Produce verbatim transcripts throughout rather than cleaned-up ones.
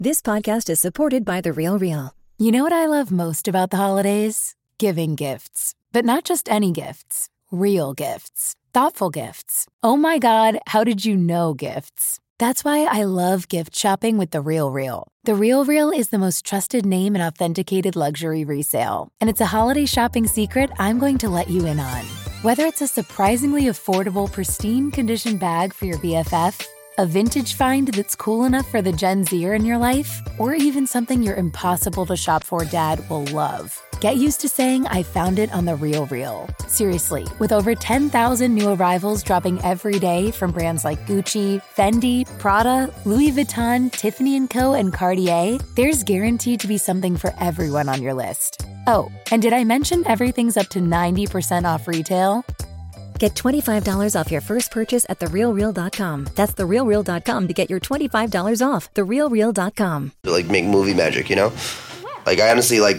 This podcast is supported by The Real Real. You know what I love most about the holidays? Giving gifts. But not just any gifts. Real gifts. Thoughtful gifts. Oh my God, how did you know gifts? That's why I love gift shopping with The Real Real. The Real Real is the most trusted name in authenticated luxury resale. And it's a holiday shopping secret I'm going to let you in on. Whether it's a surprisingly affordable, pristine condition bag for your B F F, a vintage find that's cool enough for the Gen Zer in your life, or even something your impossible to shop for dad will love. Get used to saying I found it on The Real Real. Seriously, with over ten thousand new arrivals dropping every day from brands like Gucci, Fendi, Prada, Louis Vuitton, Tiffany and Co, and Cartier, there's guaranteed to be something for everyone on your list. Oh, and did I mention everything's up to ninety percent off retail? Get twenty-five dollars off your first purchase at the real real dot com. That's the real real dot com to get your twenty-five dollars off. the real real dot com. Like, make movie magic, you know? Like, I honestly, like...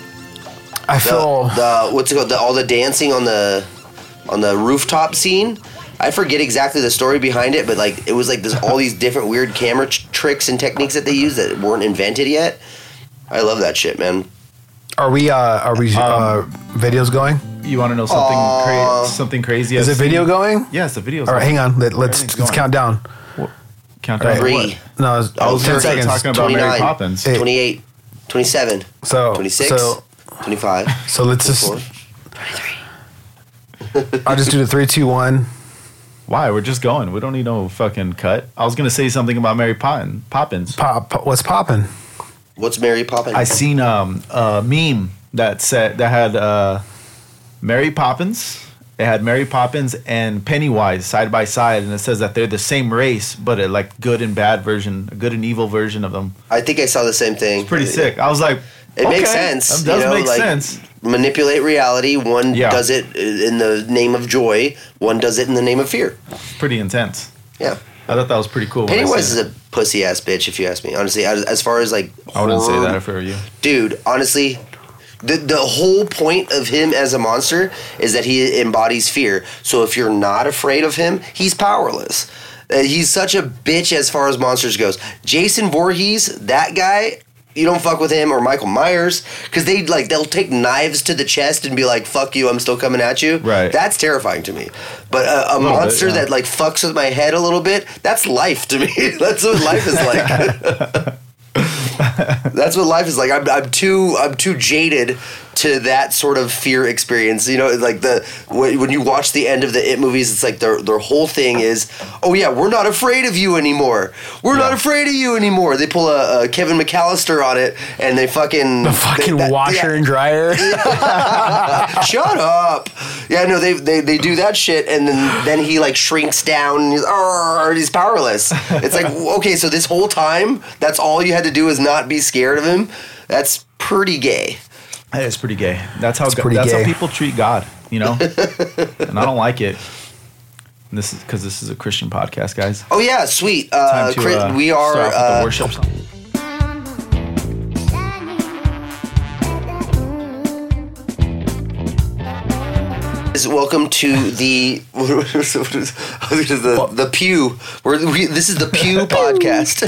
I feel... The, the, what's it called? The, all the dancing on the on the rooftop scene. I forget exactly the story behind it, but, like, it was, like, this, all these different weird camera tr- tricks and techniques that they use that weren't invented yet. I love that shit, man. Are we, uh, are we, uh, um, videos going? You want to know something Uh, cra- something crazy? Is I've the video seen? going? Yes, the video's All right, going. hang on. Let, let's let's going. count down. What? Count down. Three. What? No, it's, I oh, was ten gonna say seconds. talking about Mary twenty-nine, Poppins. Hey. twenty-eight, twenty-seven, So, twenty-six, so, twenty-five, so let's just, twenty-four. I'll just do the three, two, one. Why? We're just going. We don't need no fucking cut. I was gonna say something about Mary Poppin, Poppins. Pop, pop, what's popping? What's Mary Poppins? I seen um, a meme that said that had uh, Mary Poppins. It had Mary Poppins and Pennywise side by side, and it says that they're the same race, but a like good and bad version, a good and evil version of them. I think I saw the same thing. It's pretty sick. I was like, It okay, makes sense. That does you know, make like, sense. Manipulate reality. One Yeah. does it in the name of joy. One does it in the name of fear. Pretty intense. Yeah. I thought that was pretty cool. when I Pennywise seen is it. a pussy ass bitch, if you ask me. Honestly, as, as far as like, I wouldn't say horror- that if I were you. Dude, honestly, the the whole point of him as a monster is that he embodies fear. So if you're not afraid of him, he's powerless. Uh, he's such a bitch as far as monsters goes. Jason Voorhees, that guy, you don't fuck with him, or Michael Myers, because they like they'll take knives to the chest and be like, "Fuck you, I'm still coming at you." Right. That's terrifying to me. But a, a little monster bit, yeah. that like fucks with my head a little bit, that's life to me. That's what life is like. That's what life is like. I'm, I'm too I'm too jaded to that sort of fear experience. You know, like the when when you watch the end of the It movies, it's like their their whole thing is, oh yeah, we're not afraid of you anymore. We're not Yeah. afraid of you anymore. They pull a, a Kevin McAllister on it, and they fucking The fucking they- that- washer yeah. and dryer. Shut up. Yeah, no, they, they they do that shit, and then, then he like shrinks down and he's, "Arr," he's powerless. It's like, okay, so this whole time, that's all you had to do is not be scared of him? That's pretty gay. That is pretty gay. That's how It's go- pretty that's gay. how people treat God, you know? And I don't like it. And this is because this is a Christian podcast, guys. Oh yeah, sweet. Uh, Time to, Chris, uh, we are. start off with Uh, the worship song. welcome to the what is, what is, the the Pew. We're, we, this is the Pew podcast.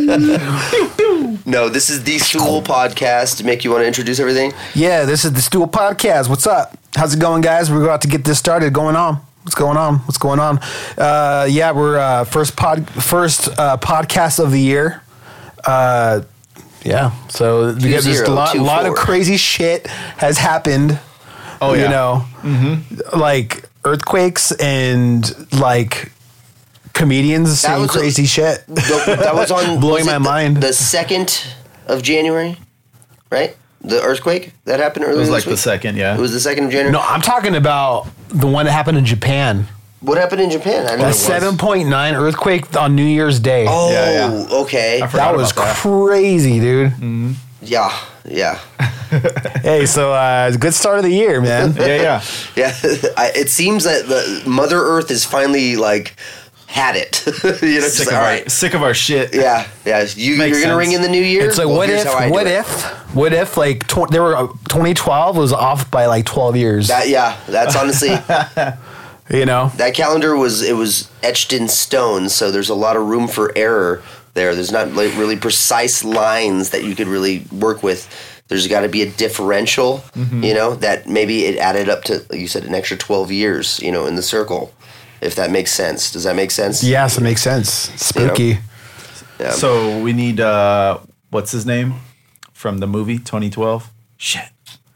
No, this is the Stool podcast. Mick, you want to introduce everything? Yeah, this is the Stool Podcast. What's up? How's it going, guys? We're about to get this started. Going on. What's going on? What's going on? Uh, yeah, we're uh, first pod first uh, podcast of the year. Uh, yeah, so we got just a lot, two, lot of four. crazy shit has happened. Oh, you yeah. know, mm-hmm. like earthquakes and like comedians saying was a- crazy shit. The, that was on Blowing was it my the, mind. The second of January, right? The earthquake that happened earlier. It was this like the week? second, yeah. It was the second of January. No, I'm talking about the one that happened in Japan. What happened in Japan? I know A it was. seven point nine earthquake on New Year's Day. Oh, Yeah, yeah. okay. I forgot that was about that. crazy, dude. Yeah, yeah, Hey, so uh, it's a good start of the year, man. Yeah, yeah. yeah. I, it seems that the Mother Earth is finally like had it. You know, just Sick like, of, all our, right. sick of our shit. Yeah, yeah. You, Makes you're gonna sense. ring in the new year. It's like, Well, what here's if, how I do what it. if, what if, like, tw- there were uh, twenty twelve was off by like twelve years. That, yeah, that's honestly you know, that calendar was it was etched in stone, so there's a lot of room for error there. There's not like really precise lines that you could really work with. There's got to be a differential, mm-hmm. you know, that maybe it added up to, like you said, an extra twelve years, you know, in the circle, if that makes sense. Does that make sense? Yes, it makes sense. Spooky. You know? Yeah. So we need, uh, what's his name from the movie twenty twelve? Shit.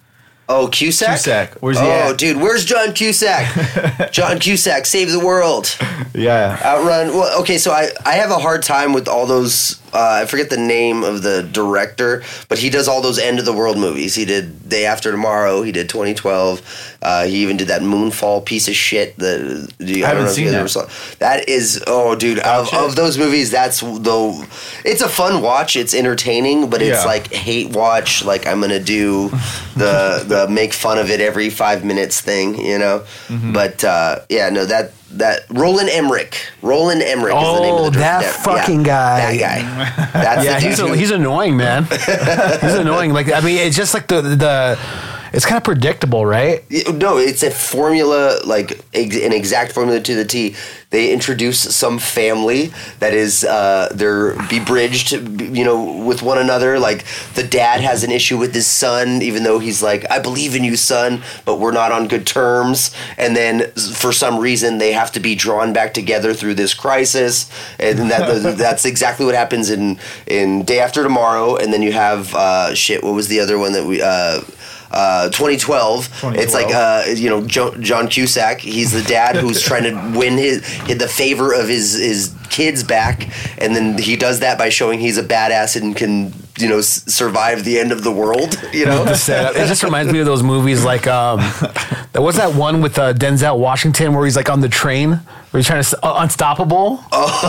Oh, Cusack? Cusack. Where's he oh, at? dude, where's John Cusack? John Cusack, save the world. Yeah. Outrun. Well, okay, so I, I have a hard time with all those, uh, I forget the name of the director, but he does all those end-of-the-world movies. He did Day After Tomorrow. He did twenty twelve. Uh, he even did that Moonfall piece of shit. The, the, I, I haven't seen that. Saw. That is, oh, dude, of, of those movies, that's the, it's a fun watch. It's entertaining, but it's yeah. like hate watch. Like, I'm going to do the, the make fun of it every five minutes thing, you know? Mm-hmm. But, uh, yeah, no, that, that, Roland Emmerich. Roland Emmerich oh, is the name of the that director. fucking yeah, guy. That guy. That's yeah, the he's, dude a, who- he's annoying, man. He's annoying. Like, I mean, it's just like the, the it's kind of predictable, right? No, it's a formula, like ex- an exact formula to the T. They introduce some family that is, uh, they're bebridged, you know, with one another. Like, the dad has an issue with his son, even though he's like, I believe in you, son, but we're not on good terms. And then, for some reason, they have to be drawn back together through this crisis. And that that's exactly what happens in, in Day After Tomorrow. And then you have, uh, shit, what was the other one that we... Uh, Uh, twenty twelve. It's like uh, you know jo- John Cusack. He's the dad who's trying to win his, his the favor of his his kids back, and then he does that by showing he's a badass and can you know s- survive the end of the world. You know, It just reminds me of those movies like um, what's that one with uh, Denzel Washington where he's like on the train where he's trying to uh, Unstoppable.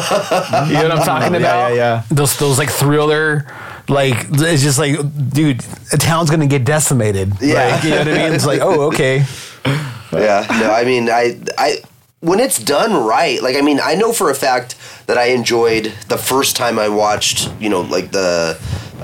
Oh. You know what I'm talking about? Yeah, yeah, yeah. Those those like thriller. Like, it's just like, dude, a town's gonna get decimated. Yeah. Like, you know what I mean? It's like, oh, okay. Yeah, no, I mean, I, I, when it's done right, like, I mean, I know for a fact that I enjoyed the first time I watched, you know, like the,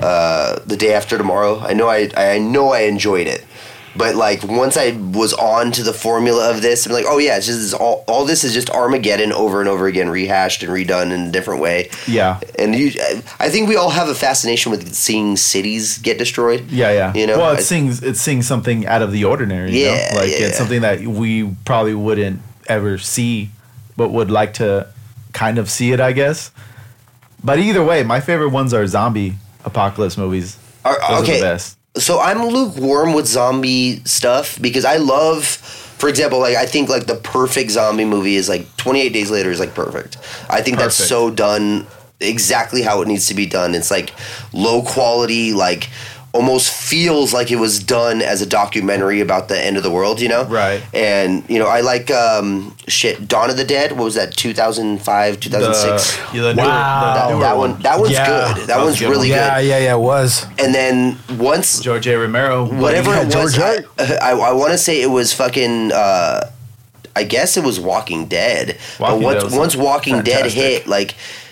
uh, the Day After Tomorrow. I know I, I know I enjoyed it, but like once I was on to the formula of this, I'm like, oh yeah, it's just it's all, all this is just Armageddon over and over again, rehashed and redone in a different way. Yeah, and you, I think we all have a fascination with seeing cities get destroyed. Yeah, yeah. You know, well, it's I, seeing it's seeing something out of the ordinary. You yeah, know? Like yeah, it's yeah. something that we probably wouldn't ever see, but would like to kind of see it, I guess. But either way, my favorite ones are zombie apocalypse movies. Are, Those okay. are the best. So I'm lukewarm with zombie stuff because I love, for example, like I think like the perfect zombie movie is like twenty-eight Days Later is like perfect. I think that's Perfect. so done exactly how it needs to be done. It's like low quality, like almost feels like it was done as a documentary about the end of the world, you know? Right. And, you know, I like, um, shit, Dawn of the Dead. What was that, two thousand five, two thousand six? The, yeah, the newer, Wow. the That, newer that one, that one's Yeah. good. That, That was one's good really one. Yeah, good. yeah, yeah, it was. And then once... George A. Romero. Whatever Yeah, it was, George I, I, I want to say it was fucking. Uh, I guess it was Walking Dead. Walking but once, Dead was once Walking Dead fantastic. hit, like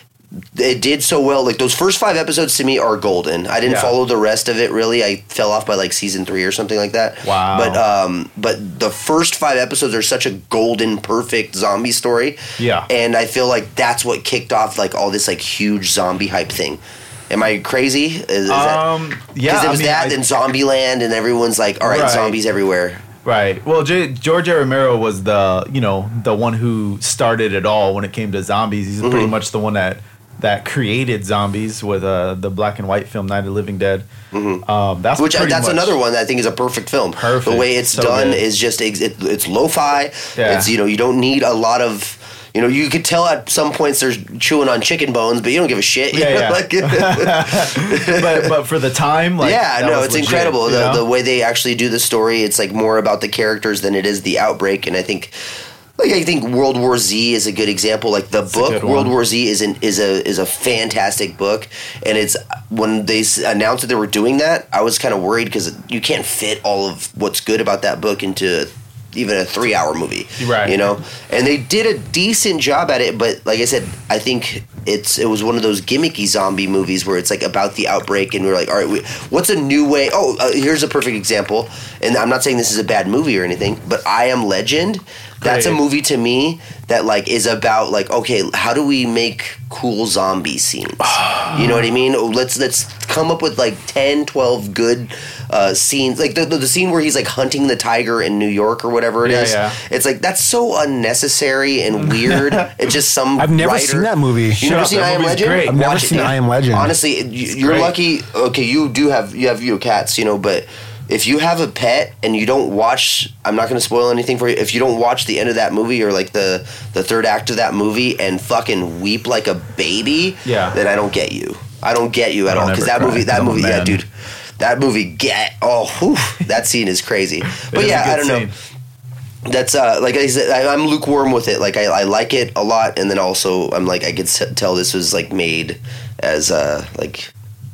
it did so well. Like those first five episodes to me are golden. I didn't Yeah. follow the rest of it really. I fell off by like season three or something like that. Wow. But um, but the first five episodes are such a golden, perfect zombie story. Yeah. And I feel like that's what kicked off like all this like huge zombie hype thing. Am I crazy? Is, is that, Um, yeah, because it I was mean, that, I- then Zombieland, and everyone's like, "All right, Right. zombies everywhere." Right. Well, J- George A. Romero was the you know the one who started it all when it came to zombies. He's Mm-hmm. pretty much the one that that created zombies with uh, the black and white film Night of the Living Dead. Um, that's Which pretty that's much- another one that I think is a perfect film. Perfect. The way it's So done good. is just ex- it, it's lo-fi. Yeah. It's you know you don't need a lot of. You know, you could tell at some points they're chewing on chicken bones, but you don't give a shit. you Yeah, know, yeah. like- but but for the time, like, yeah, that no, was it's legit, incredible. you The, know? the way they actually do the story, it's like more about the characters than it is the outbreak. And I think, like, I think World War Z is a good example. Like the a book good World one. War Z is an, is a is a fantastic book, and it's when they s- announced that they were doing that, I was kind of worried because you can't fit all of what's good about that book into even a three hour movie, Right. You know, and they did a decent job at it. But like I said, I think it's it was one of those gimmicky zombie movies where it's like about the outbreak, and we're like, all right, we, what's a new way? Oh, uh, here's a perfect example. And I'm not saying this is a bad movie or anything, but I Am Legend. That's a Great. movie to me that like is about like, okay, how do we make cool zombie scenes? You know what I mean? Oh, let's let's come up with like ten, twelve good uh, scenes. Like the, the the scene where he's like hunting the tiger in New York or whatever it Yeah, is. yeah. It's like that's so unnecessary and weird. It's just some I've never writer- seen that movie. You Shut never up, seen that I Am movie's Legend? great. I've never Watch it, seen dude. I Am Legend. Honestly, you- you're great. lucky. Okay, you do have you have you know cats, you know, but if you have a pet and you don't watch, I'm not going to spoil anything for you. If you don't watch the end of that movie or like the the third act of that movie and fucking weep like a baby, Yeah. then I don't get you. I don't get you at I don't all because ever that cry movie, 'cause that I'm a movie, yeah, man. dude, that movie get oh, whew, that scene is crazy. But is a yeah, I good don't know. scene. That's uh, like I said, I, I'm lukewarm with it. Like I, I like it a lot, and then also I'm like I could s- tell this was like made as uh, like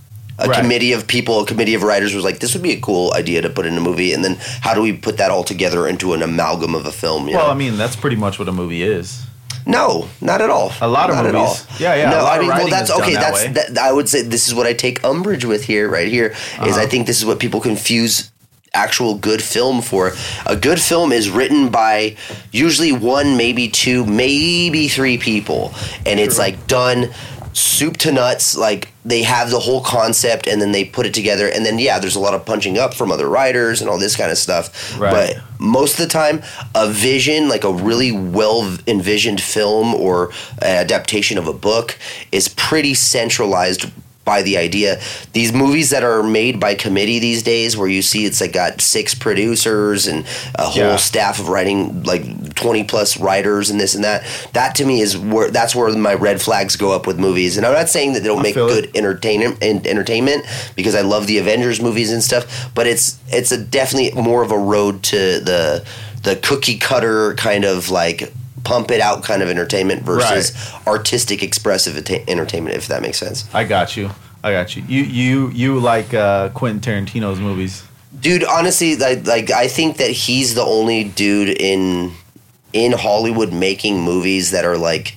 a Right. committee of people, a committee of writers was like, this would be a cool idea to put in a movie, and then how do we put that all together into an amalgam of a film? You Well, know? I mean, that's pretty much what a movie is. No, not at all. A lot of not movies. At all. Yeah, yeah, No, a lot I of mean, well, writing that's is done okay. that That's way. that, I would say this is what I take umbrage with here, right here, is Uh-huh. I think this is what people confuse actual good film for. A good film is written by usually one, maybe two, maybe three people, and it's like done soup to nuts. Like they have the whole concept and then they put it together, and then yeah, there's a lot of punching up from other writers and all this kind of stuff. Right. But most of the time, a vision, like a really well envisioned film or an adaptation of a book, is pretty centralized by the idea. These movies that are made by committee these days, where you see it's like got six producers and a whole Yeah. staff of writing, like twenty plus writers and this and that. That to me is where that's where my red flags go up with movies. And I'm not saying that they don't I make feel good it. entertainment and entertainment, because I love the Avengers movies and stuff. But it's it's a definitely more of a road to the the cookie cutter kind of like pump it out kind of entertainment versus artistic expressive enta- entertainment, if that makes sense. I got you. I got you. You you you like uh, Quentin Tarantino's movies? Dude, honestly, like, like I think that he's the only dude in in Hollywood making movies that are like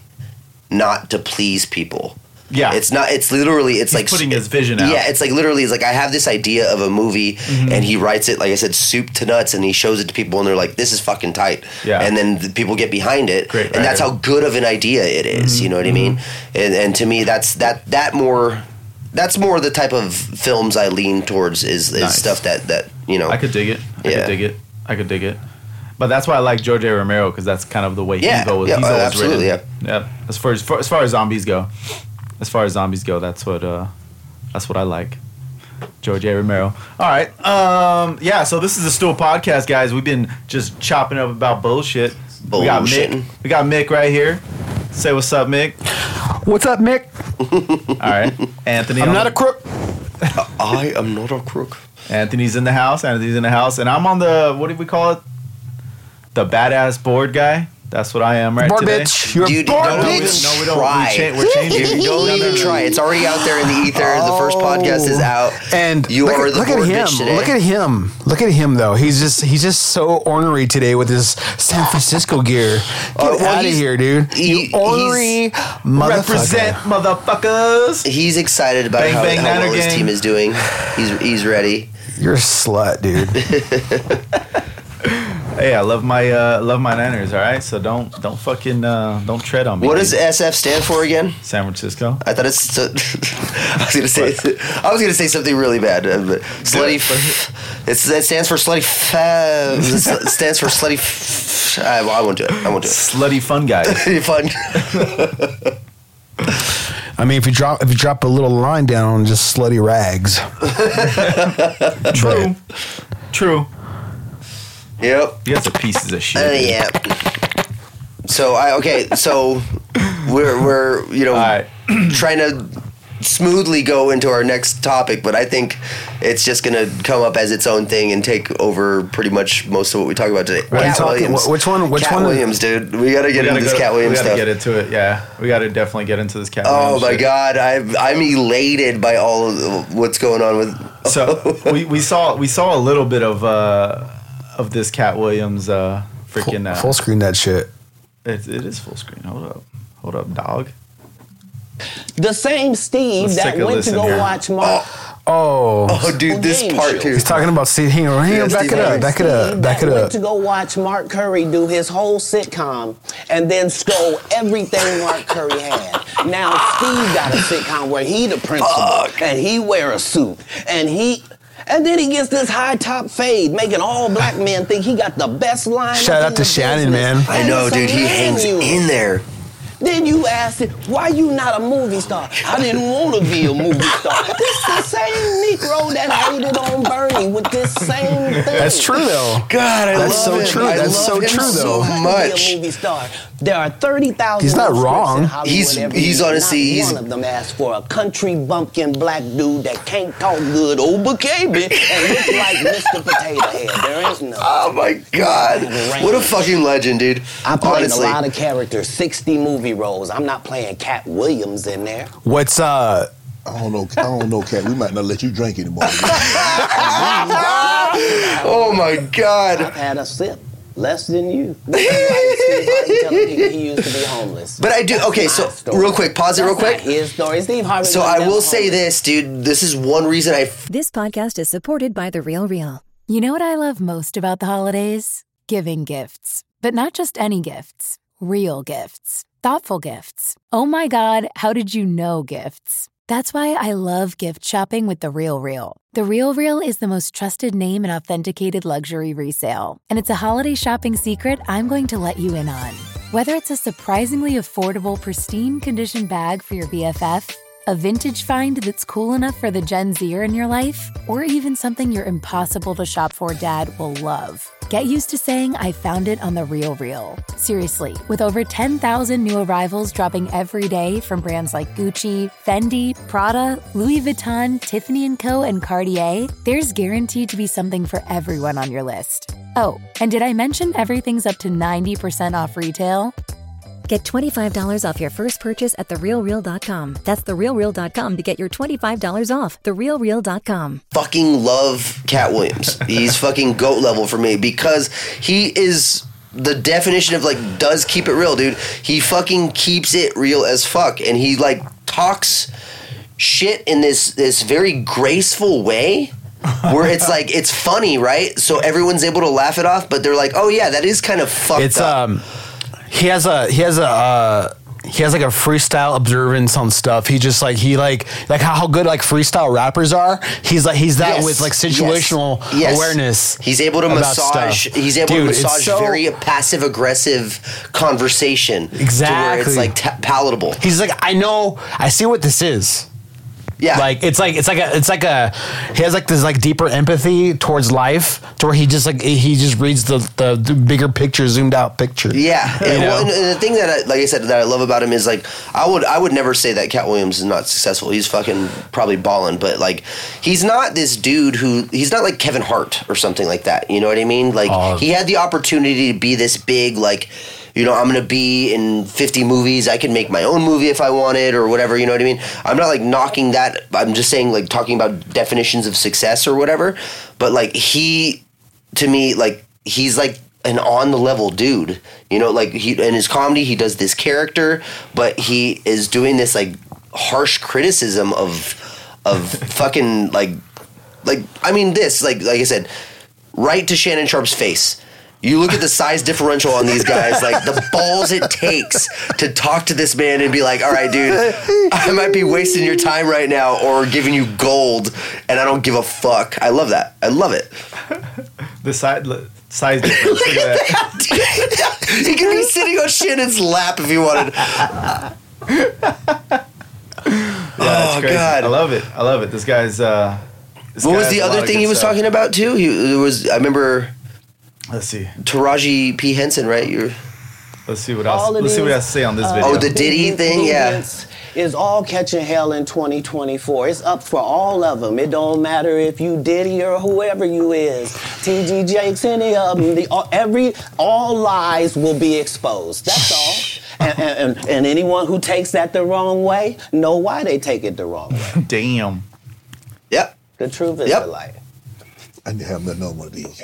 not to please people. Yeah. It's not. It's literally. It's He's like putting his vision out. Yeah, it's like literally. It's like I have this idea of a movie, Mm-hmm. and he writes it like I said, soup to nuts, and he shows it to people, and they're like, "This is fucking tight." Yeah. And then the people get behind it, Great and that's writer. how good of an idea it is. Mm-hmm. You know what I mean? And and to me, that's that that more. That's more the type of films I lean towards is, is Nice. stuff that, that you know. I could dig it. I Yeah. could dig it. I could dig it. But that's why I like George A. Romero, because that's kind of the way Yeah, he's always, yeah, he's uh, always absolutely, written. Yeah. As far as for, as far as zombies go, as far as zombies go, that's what uh, that's what I like. George A. Romero. All right. Um, yeah. So this is the Stool Podcast, guys. We've been just chopping up about bullshit. We got Mick. Bullshitting. We got Mick right here. Say what's up, Mick. What's up, Mick? All right. Anthony. I'm on not the- a crook. I am not a crook. Anthony's in the house. Anthony's in the house, and I'm on the what do we call it? The badass board guy. That's what I am right Board today. bitch. You're Dude, a board don't No, we, even bitch. no, we don't. try. We cha- we're changing. Dude, don't No, no, even no. try. It's already out there in the ether. The first podcast is out. And you look are at, the look board at him. bitch today. Look at him. Look at him though. He's just he's just so ornery today with his San Francisco gear. Get Oh, well, out of he's- here, dude. he- you ornery motherfucker. Represent, motherfuckers. He's excited about Bang, how, bang, how Niner well his gang. team is doing. He's he's ready. You're a slut, dude. Hey, I love my uh, love my Niners. All right, so don't don't fucking uh, don't tread on me. What dude. does S F stand for again? San Francisco? I thought it's. I was gonna say. I was gonna say something really bad. Uh, but slutty. F- it's, it stands for slutty. F- it stands for slutty. F- I, well, I won't do it. I won't do it. Slutty fun guys. Fun. I mean, if you drop if you drop a little line down on just slutty rags. True. True. Yep. You guys are pieces of shit. Uh, dude. yeah. So I okay. So we're we're you know All right. trying to smoothly go into our next topic, but I think it's just gonna come up as its own thing and take over pretty much most of what we talk about today. What are you Cat talking- Williams. wh- which one- which Cat one- Williams, dude. We gotta get We gotta into this go- Cat Williams we gotta stuff. get into it. Yeah, we gotta definitely get into this Cat Oh Williams my shit. god, I'm I'm elated by all of what's going on with. So we, we saw we saw a little bit of uh, of this Cat Williams uh, freaking. Uh, Full screen that shit. it, it is full screen. Hold up, hold up, dog. The same Steve Let's that take a went to listen go here. watch Mark. Oh. Oh, dude, this Game part show. too. He's talking about Steve. Hang on, hang on, Yeah, back Steve it up, Harvey. back it up, Steve back it that up. went to go watch Mark Curry do his whole sitcom and then stole everything Mark Curry had. Now Steve got a sitcom where he the principal Fuck. and he wear a suit and he and then he gets this high top fade, making all black men think he got the best line. Shout out to Shannon, man. I know, dude. He hangs in there. Then you asked him, why you not a movie star? I didn't want to be a movie star. This the same Negro that hated on Bernie with this same thing. That's true though. God, I That's love so him. true. I That's love so him true, though. so Be a much. movie star. There are thirty thousand. He's not wrong. He's- he's honestly- Not he's- one of them asked for a country bumpkin black dude that can't talk good, old baby, and look like Mister Potato Head. There ain't no. Oh my God. What a fucking legend, dude. I played Honestly. a lot of characters, sixty movie roles. I'm not playing Cat Williams in there. What's uh? I don't know. I don't know, Cat. We might not let you drink anymore. Oh my I've God. had a sip. Less than you. Like Steve Harvey telling people he used to be homeless. But I do, okay, so My story. real quick, pause it real That's not quick. his story. Steve Harvey. So was I never will say homeless. this, dude. This is one reason I. This podcast is supported by The Real Real. You know what I love most about the holidays? Giving gifts. But not just any gifts. Real gifts. Thoughtful gifts. Oh my God, how did you know gifts? That's why I love gift shopping with The Real Real. The Real Real is the most trusted name in authenticated luxury resale. And it's a holiday shopping secret I'm going to let you in on. Whether it's a surprisingly affordable, pristine condition bag for your B F F, a vintage find that's cool enough for the Gen Zer in your life, or even something your impossible to shop for dad will love. Get used to saying I found it on The Real Real. Seriously, with over ten thousand new arrivals dropping every day from brands like Gucci, Fendi, Prada, Louis Vuitton, Tiffany and Co, and Cartier, there's guaranteed to be something for everyone on your list. Oh, and did I mention everything's up to ninety percent off retail? Get twenty-five dollars off your first purchase at the real real dot com. That's the real real dot com to get your twenty-five dollars off. the real real dot com. fucking love Cat Williams. He's fucking GOAT level for me because he is the definition of like does keep it real, dude. He fucking keeps it real as fuck, and he like talks shit in this this very graceful way. Where it's like it's funny, right? So everyone's able to laugh it off, but they're like, "Oh yeah, that is kind of fucked It's up." um. He has a he has a uh, he has like a freestyle observance on stuff. He just like he like like how, how good like freestyle rappers are. He's like he's that Yes. with like situational Yes. Yes. awareness. He's able to about massage. stuff. He's able Dude, to it's massage so- very passive aggressive conversation. To where Exactly. it's like ta- palatable. He's like I know I see what this is. Yeah. Like it's like it's like a it's like a he has like this like deeper empathy towards life to where he just like he just reads the the, the bigger picture, zoomed out picture. Yeah, You and, know? well, and the thing that, I, like I said, that I love about him is like I would I would never say that Cat Williams is not successful. He's fucking probably balling, but like he's not this dude who he's not like Kevin Hart or something like that. You know what I mean? Like Oh. he had the opportunity to be this big, like you know I'm gonna be in fifty movies. I can make my own movie if I wanted or whatever. You know what I mean? I'm not like knocking that. I'm just saying like talking about definitions of success or whatever. But like he, to me, like he's like an on the level dude, you know, like he in his comedy he does this character, but he is doing this like harsh criticism of of fucking like like I mean this like like I said, right to Shannon Sharp's face. You look at the size differential on these guys, like the balls it takes to talk to this man and be like, all right, dude, I might be wasting your time right now or giving you gold and I don't give a fuck. I love that. I love it. The side size difference. Look at that. He could be sitting on Shannon's lap if he wanted. That's Oh, crazy. God. I love it. I love it. This guy's. Uh, this What guy was has the a lot other of thing good he was stuff. talking about too? He it was I remember Let's see. Taraji P. Henson, right? You're Let's see what else. All it Let's see what he is, has to say on this uh, video. Oh, the Diddy Big thing, yeah. movements Is all catching hell in twenty twenty-four. It's up for all of them. It don't matter if you Diddy or whoever you is. T G Jakes, any of them. The, all, every, all lies will be exposed. That's all. And, and, and, and anyone who takes that the wrong way, know why they take it the wrong way. Damn. Yep. The truth is Yep. the light. I need to have another one of these.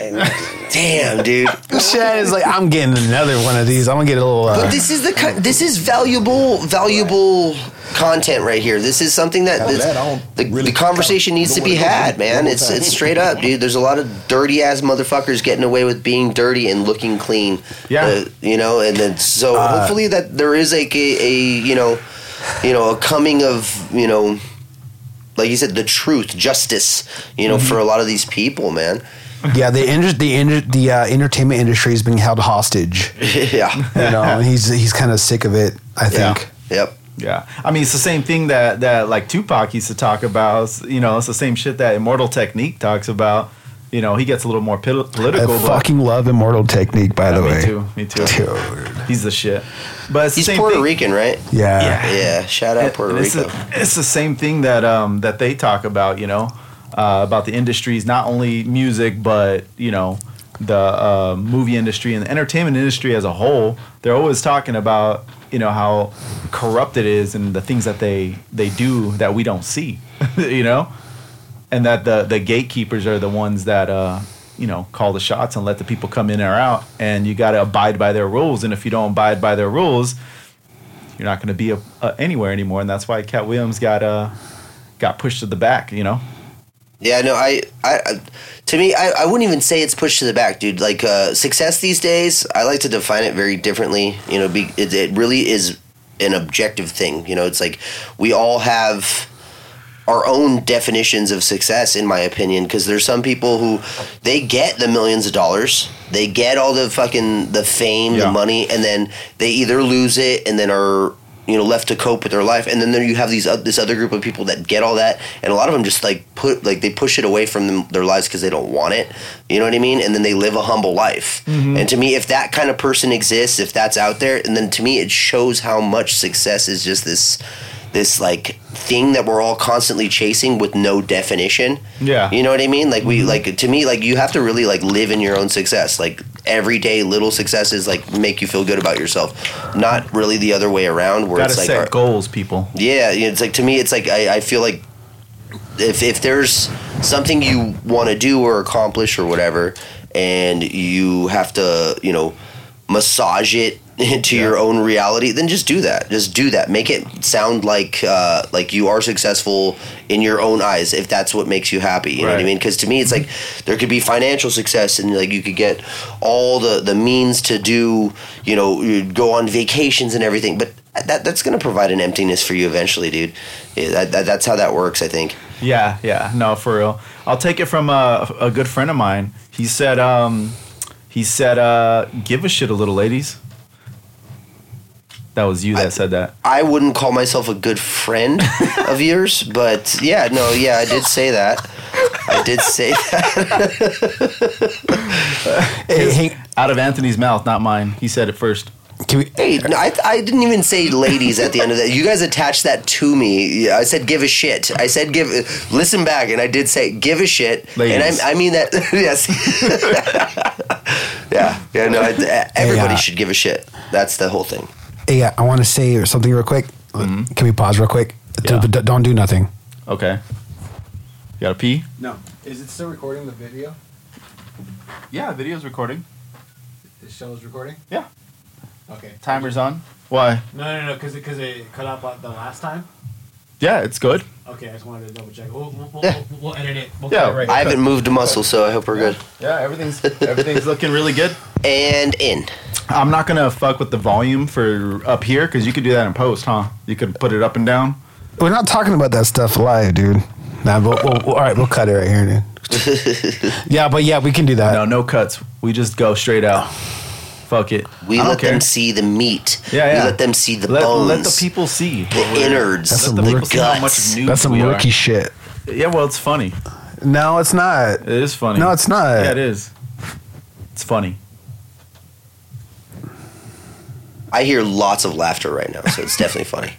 Damn, dude. Shad is like, I'm getting another one of these. I'm gonna get a little. Uh, But this is the ki- this is valuable valuable content right here. This is something that, After this, that, I don't the, really the conversation count. needs to Don't be wanna go had, one man. more It's time. it's straight up, dude. There's a lot of dirty ass motherfuckers getting away with being dirty and looking clean. Yeah. Uh, you know, and then so hopefully that there is like a, a you know, you know, a coming of, you know, like you said, the truth, justice, you know, for a lot of these people, man. yeah, the inter- the inter- the uh, entertainment industry is being held hostage. yeah. You know, and he's he's kind of sick of it. I think. Yep. Yeah, I mean it's the same thing that that like Tupac used to talk about. It's, you know, it's the same shit that Immortal Technique talks about. You know, he gets a little more pol- I political. but, fucking love Immortal Technique, by Yeah, the me way. too, me too. Dude. He's the shit. But it's He's the same Puerto thing. Rican, right? Yeah. Yeah. Yeah. Shout out And- Puerto and it's Rico. the- It's the same thing that um that they talk about. You know, uh, about the industries, not only music, but you know, the uh, movie industry and the entertainment industry as a whole. They're always talking about, you know, how corrupt it is and the things that they they do that we don't see. You know, and that the the gatekeepers are the ones that uh you know call the shots and let the people come in or out, and you got to abide by their rules. And if you don't abide by their rules, you're not going to be a, a, anywhere anymore. And that's why Cat Williams got uh got pushed to the back. You know. Yeah, no, I, I, I to me, I, I wouldn't even say it's pushed to the back, dude. Like, uh, success these days, I like to define it very differently. You know, be, it, it really is an objective thing. You know, it's like we all have our own definitions of success, in my opinion, because there's some people who they get the millions of dollars, they get all the fucking the fame, Yeah. the money, and then they either lose it and then are, you know, left to cope with their life, and then there you have these uh, this other group of people that get all that, and a lot of them just like put like they push it away from them, their lives because they don't want it. You know what I mean? And then they live a humble life. And to me, if that kind of person exists, if that's out there, and then to me, it shows how much success is just this this like thing that we're all constantly chasing with no definition. Yeah. You know what I mean? Like we like to me, like you have to really like live in your own success. Like everyday little successes like make you feel good about yourself. Not really the other way around where Got to it's like set our- goals, people. yeah, you know, it's like to me, it's like I, I feel like if if there's something you want to do or accomplish or whatever, and you have to, you know, massage it into your own reality, then just do that. Just do that. Make it sound like uh, like you are successful in your own eyes, if that's what makes you happy. You know what I Right. mean? Because to me, it's like there could be financial success, and like you could get all the the means to do, you know, you'd go on vacations and everything, but that that's going to provide an emptiness for you eventually, dude. Yeah, that, that that's how that works, I think. Yeah, yeah, no, for real. I'll take it from a, a good friend of mine. He said, um, he said, uh, give a shit a little, ladies. That was you that I- said that. I wouldn't call myself a good friend of yours, but yeah, no, yeah, I did say that. I did say that. Hey, hey, Out of Anthony's mouth, not mine. He said it first. can we, Hey, no, I, I didn't even say ladies at the end of that. You guys attached that to me. Yeah, I said give a shit. I said give. Listen back, and I did say give a shit. Ladies. And I, I mean that. Yes. yeah. Yeah. No. I, everybody Hey, uh, should give a shit. That's the whole thing. hey, I want to say something real quick. Can we pause real quick? Yeah. D- d- don't do nothing. Okay. You got to pee? No. Is it still recording the video? Yeah, video's recording. The show is recording? Yeah. Okay. Timer's on. Why? No, no, no, because it, cause it cut out the last time. Yeah, it's good. Okay, I just wanted to double check. We'll, we'll, we'll, Yeah. we'll, we'll edit it. We'll Yeah, cut it right. I haven't moved a muscle, so I hope we're good. Yeah, everything's everything's looking really good. And in. I'm not gonna fuck with the volume for up here because you could do that in post, huh? You could put it up and down. We're not talking about that stuff live, dude. Nah, but we'll, we'll, all right, we'll cut it right here, dude. Yeah, but yeah, we can do that. No, no cuts. We just go straight out. Fuck it. We I don't let care. them see the meat. Yeah, yeah. We let them see the let, bones. let the people see the innards. That's Let some the people rookie- see how much guts. news That's some we rookie are. shit. Yeah, well, it's funny. No, it's not. It is funny. No, it's not. Yeah, it is. It's funny. I hear lots of laughter right now, so it's definitely funny.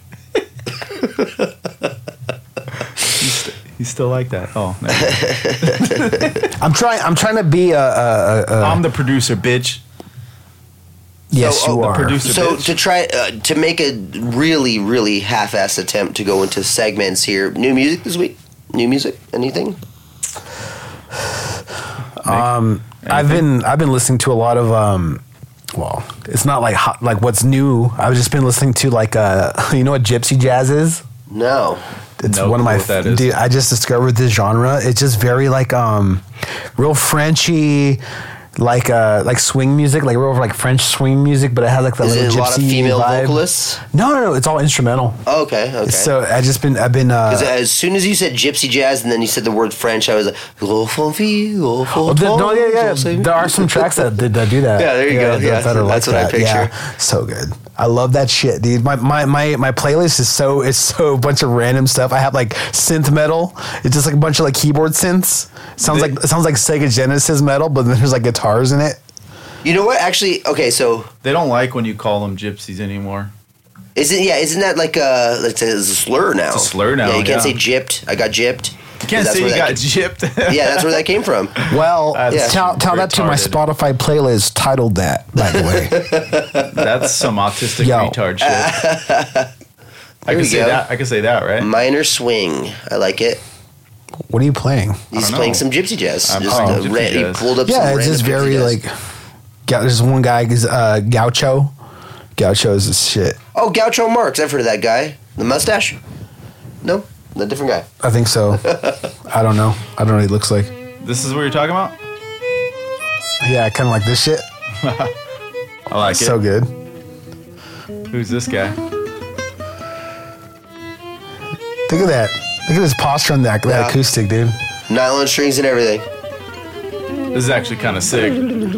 He's still like that. Oh, never mind. I'm trying. I'm trying to be a. a, a, a I'm the producer, bitch. yes, So, you oh, the are. producer- So bitch. to try uh, to make a really, really half-assed attempt to go into segments here. New music this week? New music? Anything? Um, I've been I've been listening to a lot of um, well, it's not like hot, like what's new. I've just been listening to like uh, you know what gypsy jazz is? No. It's No one of clue my what that is. dude. I just discovered this genre. It's just very like um, real Frenchy, like uh, like swing music, like real like French swing music, but it has like the Is little it a lot of gypsy female vibe. vocalists? No, no, no. It's all instrumental. Oh, okay, okay. So I just been I've been uh, 'Cause as soon as you said gypsy jazz and then you said the word French, I was like, "Gros fonfi, gros Oh, the- no, yeah, yeah. fonfi." There are some tracks that, that, that do that. Yeah, there you go. that- Yeah, that are that's what I that. picture. Yeah, so good. I love that shit, dude. My my my my playlist is so it's so a bunch of random stuff. I have like synth metal. It's just like a bunch of like keyboard synths. Sounds They- like it sounds like Sega Genesis metal, but then there's like guitars in it. You know what? Actually, okay, so They don't like when you call them gypsies anymore. isn't yeah, isn't that like a like a, it's a slur now? It's a slur now, Yeah, you can't yeah. say gypped. I got gypped. You can't That's say where you that got came- gypped. Yeah, that's where that came from. Well, That's tell tell that to my retarded. Spotify playlist titled that. By the way, That's some autistic Yo. retard shit. I Here can we say go. that. I can say that, right? Minor swing. I like it. what are you playing? He's don't playing know. some gypsy jazz. I'm Just playing uh, gypsy ra- he jazz. pulled up some Yeah, it's random just gypsy very jazz. like. Ga- There's one guy, he's uh, Gaucho. Gaucho is this shit. Oh, Gaucho Marx. I've heard of that guy. The mustache? No, the different guy. I think so. I don't know. I don't know what he looks like. This is what you're talking about? Yeah, kind of like this shit. I like So it. good. Who's this guy? Look at that. Look at his posture on that, that Yeah. acoustic, dude. Nylon strings and everything. This is actually kind of sick.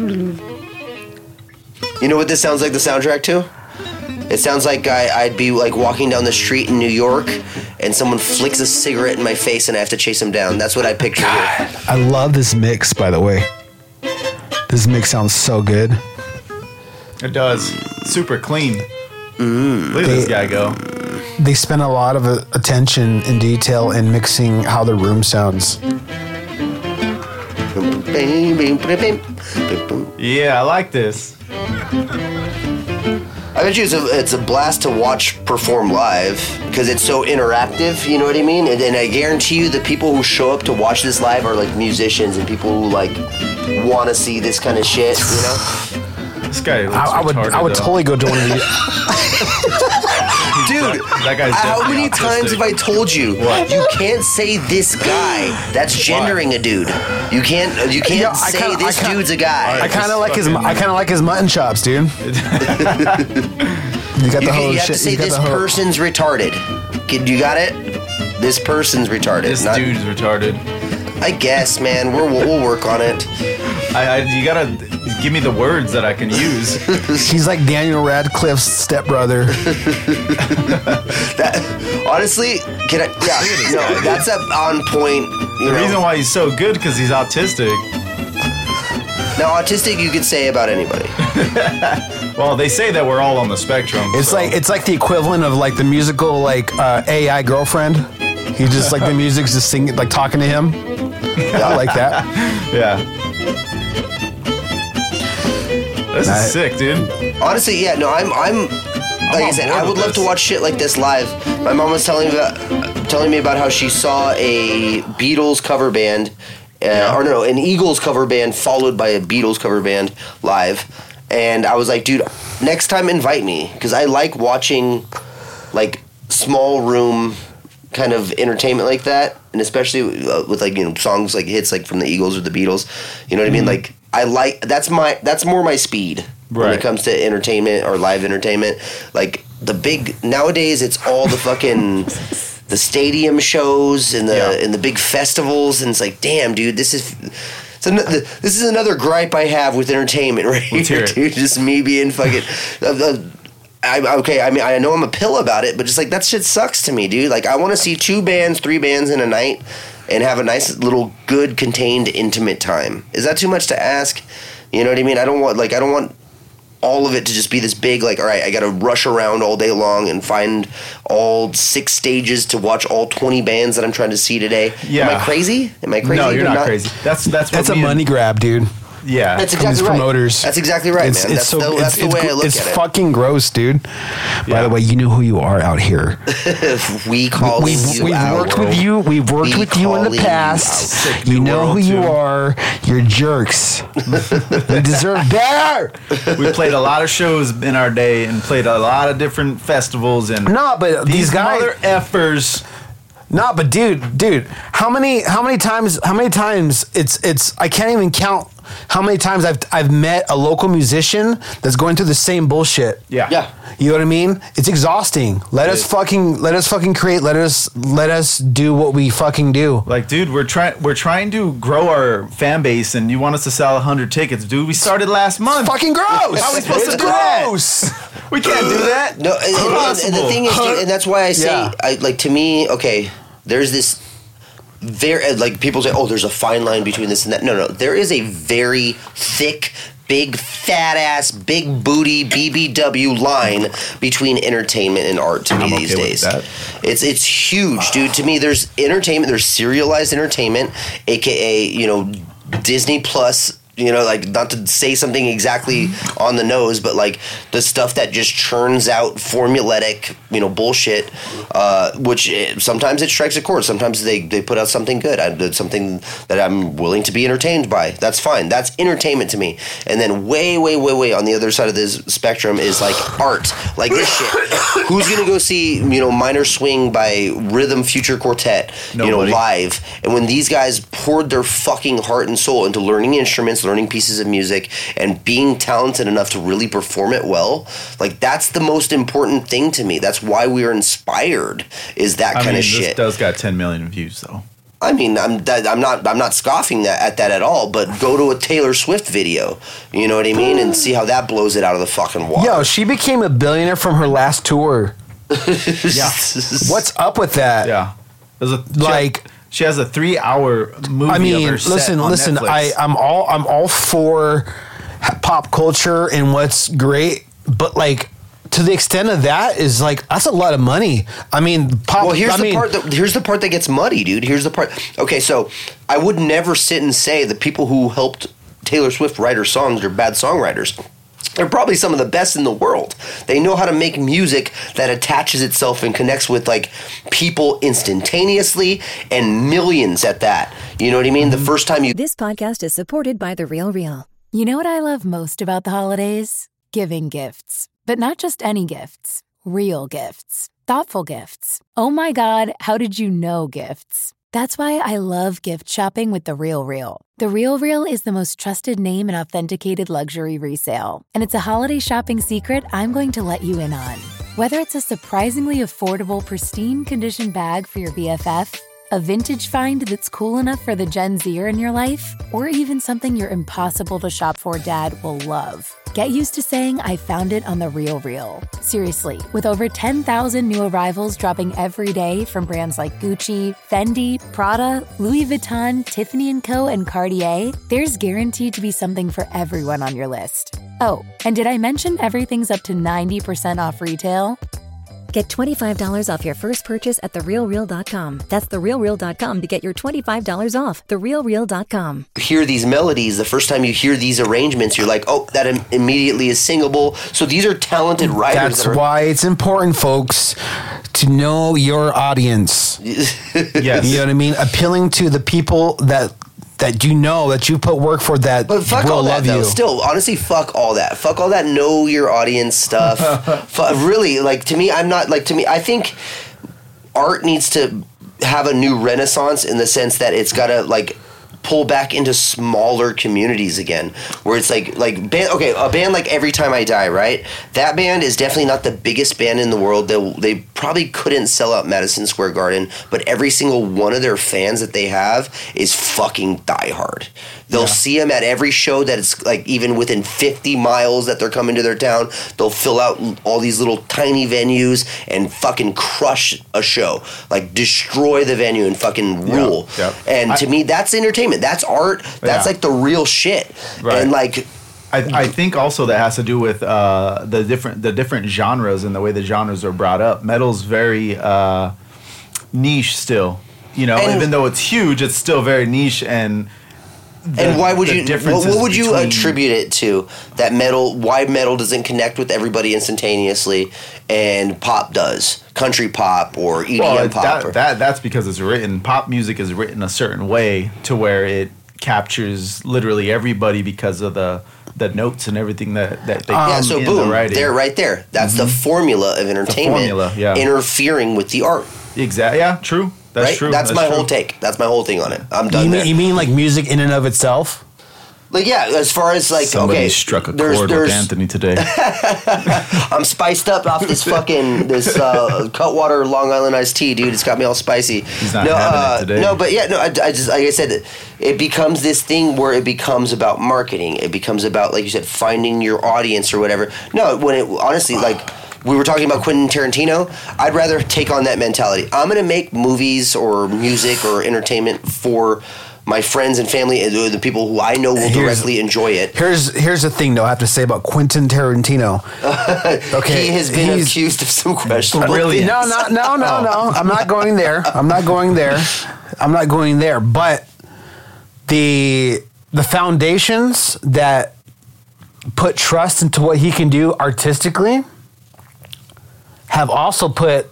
You know what this sounds like the soundtrack to? It sounds like I, I'd be like walking down the street in New York and someone flicks a cigarette in my face and I have to chase him down. That's what I picture here. I love this mix, by the way. This mix sounds so good. It does. Super clean. Look at this guy go. They spend a lot of uh, attention and detail in mixing how the room sounds. Yeah, I like this. I bet you it's a, it's a blast to watch perform live because it's so interactive, you know what I mean? And, and I guarantee you the people who show up to watch this live are like musicians and people who like want to see this kind of shit, you know? This guy looks I, I would retarded, I would though. totally go to one of these. Dude, That- that guy's how definitely many times autistic. have I told you? What? You can't say this guy. That's gendering a dude. You can't. You can't Yo, I say kinda- this I kinda- dude's a guy. I kind of like his fucking- I kind of like his mutton chops, dude. You got You, the can, whole you have shit. to say you got this the whole- person's retarded. Can- You got it? This person's retarded. This not- dude's retarded. I guess, man. We're, we'll work on it. I, I you gotta give me the words that I can use. He's like Daniel Radcliffe's stepbrother. That, honestly, can I? Yeah, no, that's a on point. You The know. reason why he's so good because he's autistic. Now, autistic, you could say about anybody. Well, they say that we're all on the spectrum. It's so- like it's like the equivalent of like the musical like uh, A I girlfriend. He just like the music's just singing like talking to him. I like that. yeah. This Nice. is sick, dude. Honestly, yeah, no, I'm, I'm. Like I on said, board I would with love this. to watch shit like this live. My mom was telling me about, telling me about how she saw a Beatles cover band, uh, or no, no, an Eagles cover band followed by a Beatles cover band live, and I was like, dude, next time invite me because I like watching, like small room kind of entertainment like that, and especially uh, with like you know songs like hits like from the Eagles or the Beatles. You know what I mean? Like I like that's my that's more my speed when Right. it comes to entertainment or live entertainment. Like the big nowadays, it's all the fucking the stadium shows and the Yeah. and the big festivals, and it's like, damn, dude, this is. It's an, this is another gripe I have with entertainment right Let's here, hear it. dude. Just me being fucking. Uh, uh, I'm okay. I mean, I know I'm a pill about it, but just like that shit sucks to me, dude. Like, I want to see two bands, three bands in a night, and have a nice little, good, contained, intimate time. Is that too much to ask? You know what I mean? I don't want like I don't want all of it to just be this big. Like, all right, I got to rush around all day long and find all six stages to watch all twenty bands that I'm trying to see today. Yeah. Am I crazy? Am I crazy? No, you're to not, crazy. That's that's what That's a me and- money grab, dude. Yeah. That's from exactly these right. promoters. That's exactly right, It's, man. it's That's so the, it's, that's the it's, way I look it's at it. fucking gross, dude. By Yeah. the way, you know who you are out here. we calling We've you we've out. worked with you. We've worked We with you in calling the you past. out. You, New know world, who you too. are. You're jerks. You deserve better. We played a lot of shows in our day and played a lot of different festivals and No, but these these guys. mother effers. No, but dude, dude, how many how many times how many times it's it's I can't even count how many times I've I've met a local musician that's going through the same bullshit. Yeah. Yeah. You know what I mean? It's exhausting. Let us is. fucking let us fucking create. Let us let us do what we fucking do. Like, dude, we're trying we're trying to grow our fan base, and you want us to sell a hundred tickets, dude. We started last month. Fucking gross. How are we supposed it's to do that? gross. We can't do that. No, and, and- and- and the Impossible. thing is, dude, and that's why I say, Yeah. I, like to me, okay, there's this very like people say, oh, there's a fine line between this and that. No, no, there is a very thick, big, fat ass, big booty B B W line between entertainment and art to me I'm these okay with days. that. It's it's huge, dude. To me, there's entertainment, there's serialized entertainment, aka you know Disney Plus. You know, like not to say something exactly on the nose, but like the stuff that just churns out formulaic, you know, bullshit. Uh, which it, sometimes it strikes a chord. Sometimes they, they put out something good. I, it's something that I'm willing to be entertained by. That's fine. That's entertainment to me. And then way, way, way, way on the other side of this spectrum is like art, like this shit. Who's gonna go see you know Minor Swing by Rhythm Future Quartet? Nobody. You know, live. And when these guys poured their fucking heart and soul into learning instruments, learning pieces of music, and being talented enough to really perform it well, like that's the most important thing to me. That's why we are inspired. Is that I kind mean, of this shit? does got ten million views though. I mean, I'm that, I'm not I'm not scoffing that at that at all. But go to a Taylor Swift video, you know what I mean, and see how that blows it out of the fucking water. Yo, she became a billionaire from her last tour. Yeah. What's up with that? Yeah. There's a Like- she, she has a three hour movie. I mean, of her set listen, on listen. Netflix. I, I'm all I'm all for pop culture and what's great, but like to the extent of that is like that's a lot of money. I mean, pop. Well, here's I the mean, part. That, here's the part that gets muddy, dude. Here's the part. Okay, so I would never sit and say the people who helped Taylor Swift write her songs are bad songwriters. They're probably some of the best in the world. They know how to make music that attaches itself and connects with like people instantaneously and millions at that. You know what I mean? The first time you This podcast is supported by The Real Real. You know what I love most about the holidays? Giving gifts. But not just any gifts. Real gifts. Thoughtful gifts. Oh my God, how did you know gifts? That's why I love gift shopping with The Real Real. The Real Real is the most trusted name in authenticated luxury resale. And it's a holiday shopping secret I'm going to let you in on. Whether it's a surprisingly affordable, pristine condition bag for your B F F, a vintage find that's cool enough for the Gen Zer in your life, or even something your impossible to shop for dad will love. Get used to saying I found it on The Real Real. Seriously, with over ten thousand new arrivals dropping every day from brands like Gucci, Fendi, Prada, Louis Vuitton, Tiffany and Co, and Cartier, there's guaranteed to be something for everyone on your list. Oh, and did I mention everything's up to ninety percent off retail? Get twenty-five dollars off your first purchase at the real real dot com. That's the real real dot com to get your twenty-five dollars off. the real real dot com. hear these melodies, the first time you hear these arrangements, you're like, oh, that im- immediately is singable. So these are talented writers. that's that are, why it's important, folks, to know your audience. yes. You know what I mean? Appealing to the people that that you know that you put work for that But fuck will all that, love though. you. Still, honestly, fuck all that. Fuck all that know your audience stuff. Fu- really, like, to me, I'm not, like, to me, I think art needs to have a new renaissance in the sense that it's got to, like, pull back into smaller communities again, where it's like like band, okay, a band like Every Time I Die, right? That band is definitely not the biggest band in the world. They they probably couldn't sell out Madison Square Garden, but every single one of their fans that they have is fucking diehard. They'll Yeah. see them at every show that it's like even within fifty miles that they're coming to their town. They'll fill out all these little tiny venues and fucking crush a show, like destroy the venue and fucking rule. yeah. And I- to me, that's entertainment. That's art. That's Yeah. like the real shit. Right. And like, I, I think also that has to do with uh, the different the different genres and the way the genres are brought up. Metal's very uh, niche still, you know. And- even though it's huge, it's still very niche. And the, and why would the you? What, differences what would you between- attribute it to? That metal? Why metal doesn't connect with everybody instantaneously, and pop does? Country pop or E D M Well, pop? that, or, that that's because it's written. Pop music is written a certain way to where it captures literally everybody because of the the notes and everything that that they yeah, put so in the boom, writing. there, right there. That's the formula of entertainment. formula, yeah. Interfering with the art. Exactly. Yeah, true. That's right? true. That's, my true. whole take. That's my whole thing on it. I'm done You there. mean, you mean like music in and of itself? Like yeah, as far as like Somebody okay, struck a there's, chord there's, with Anthony today. I'm spiced up off this fucking this uh, Cutwater Long Island iced tea, dude. It's got me all spicy. He's not no, having uh, it today. No, but yeah, no. I, I just like I said, it becomes this thing where it becomes about marketing. It becomes about, like you said, finding your audience or whatever. No, when it honestly like. We were talking about Quentin Tarantino. I'd rather take on that mentality. I'm going to make movies or music or entertainment for my friends and family and the people who I know will Here's- directly enjoy it. Here's here's the thing, though. I have to say about Quentin Tarantino. Okay, He has been he's- accused of some questionable Brilliant. things. No, no, no, no, no. I'm not going there. I'm not going there. I'm not going there. But the the foundations that put trust into what he can do artistically have also put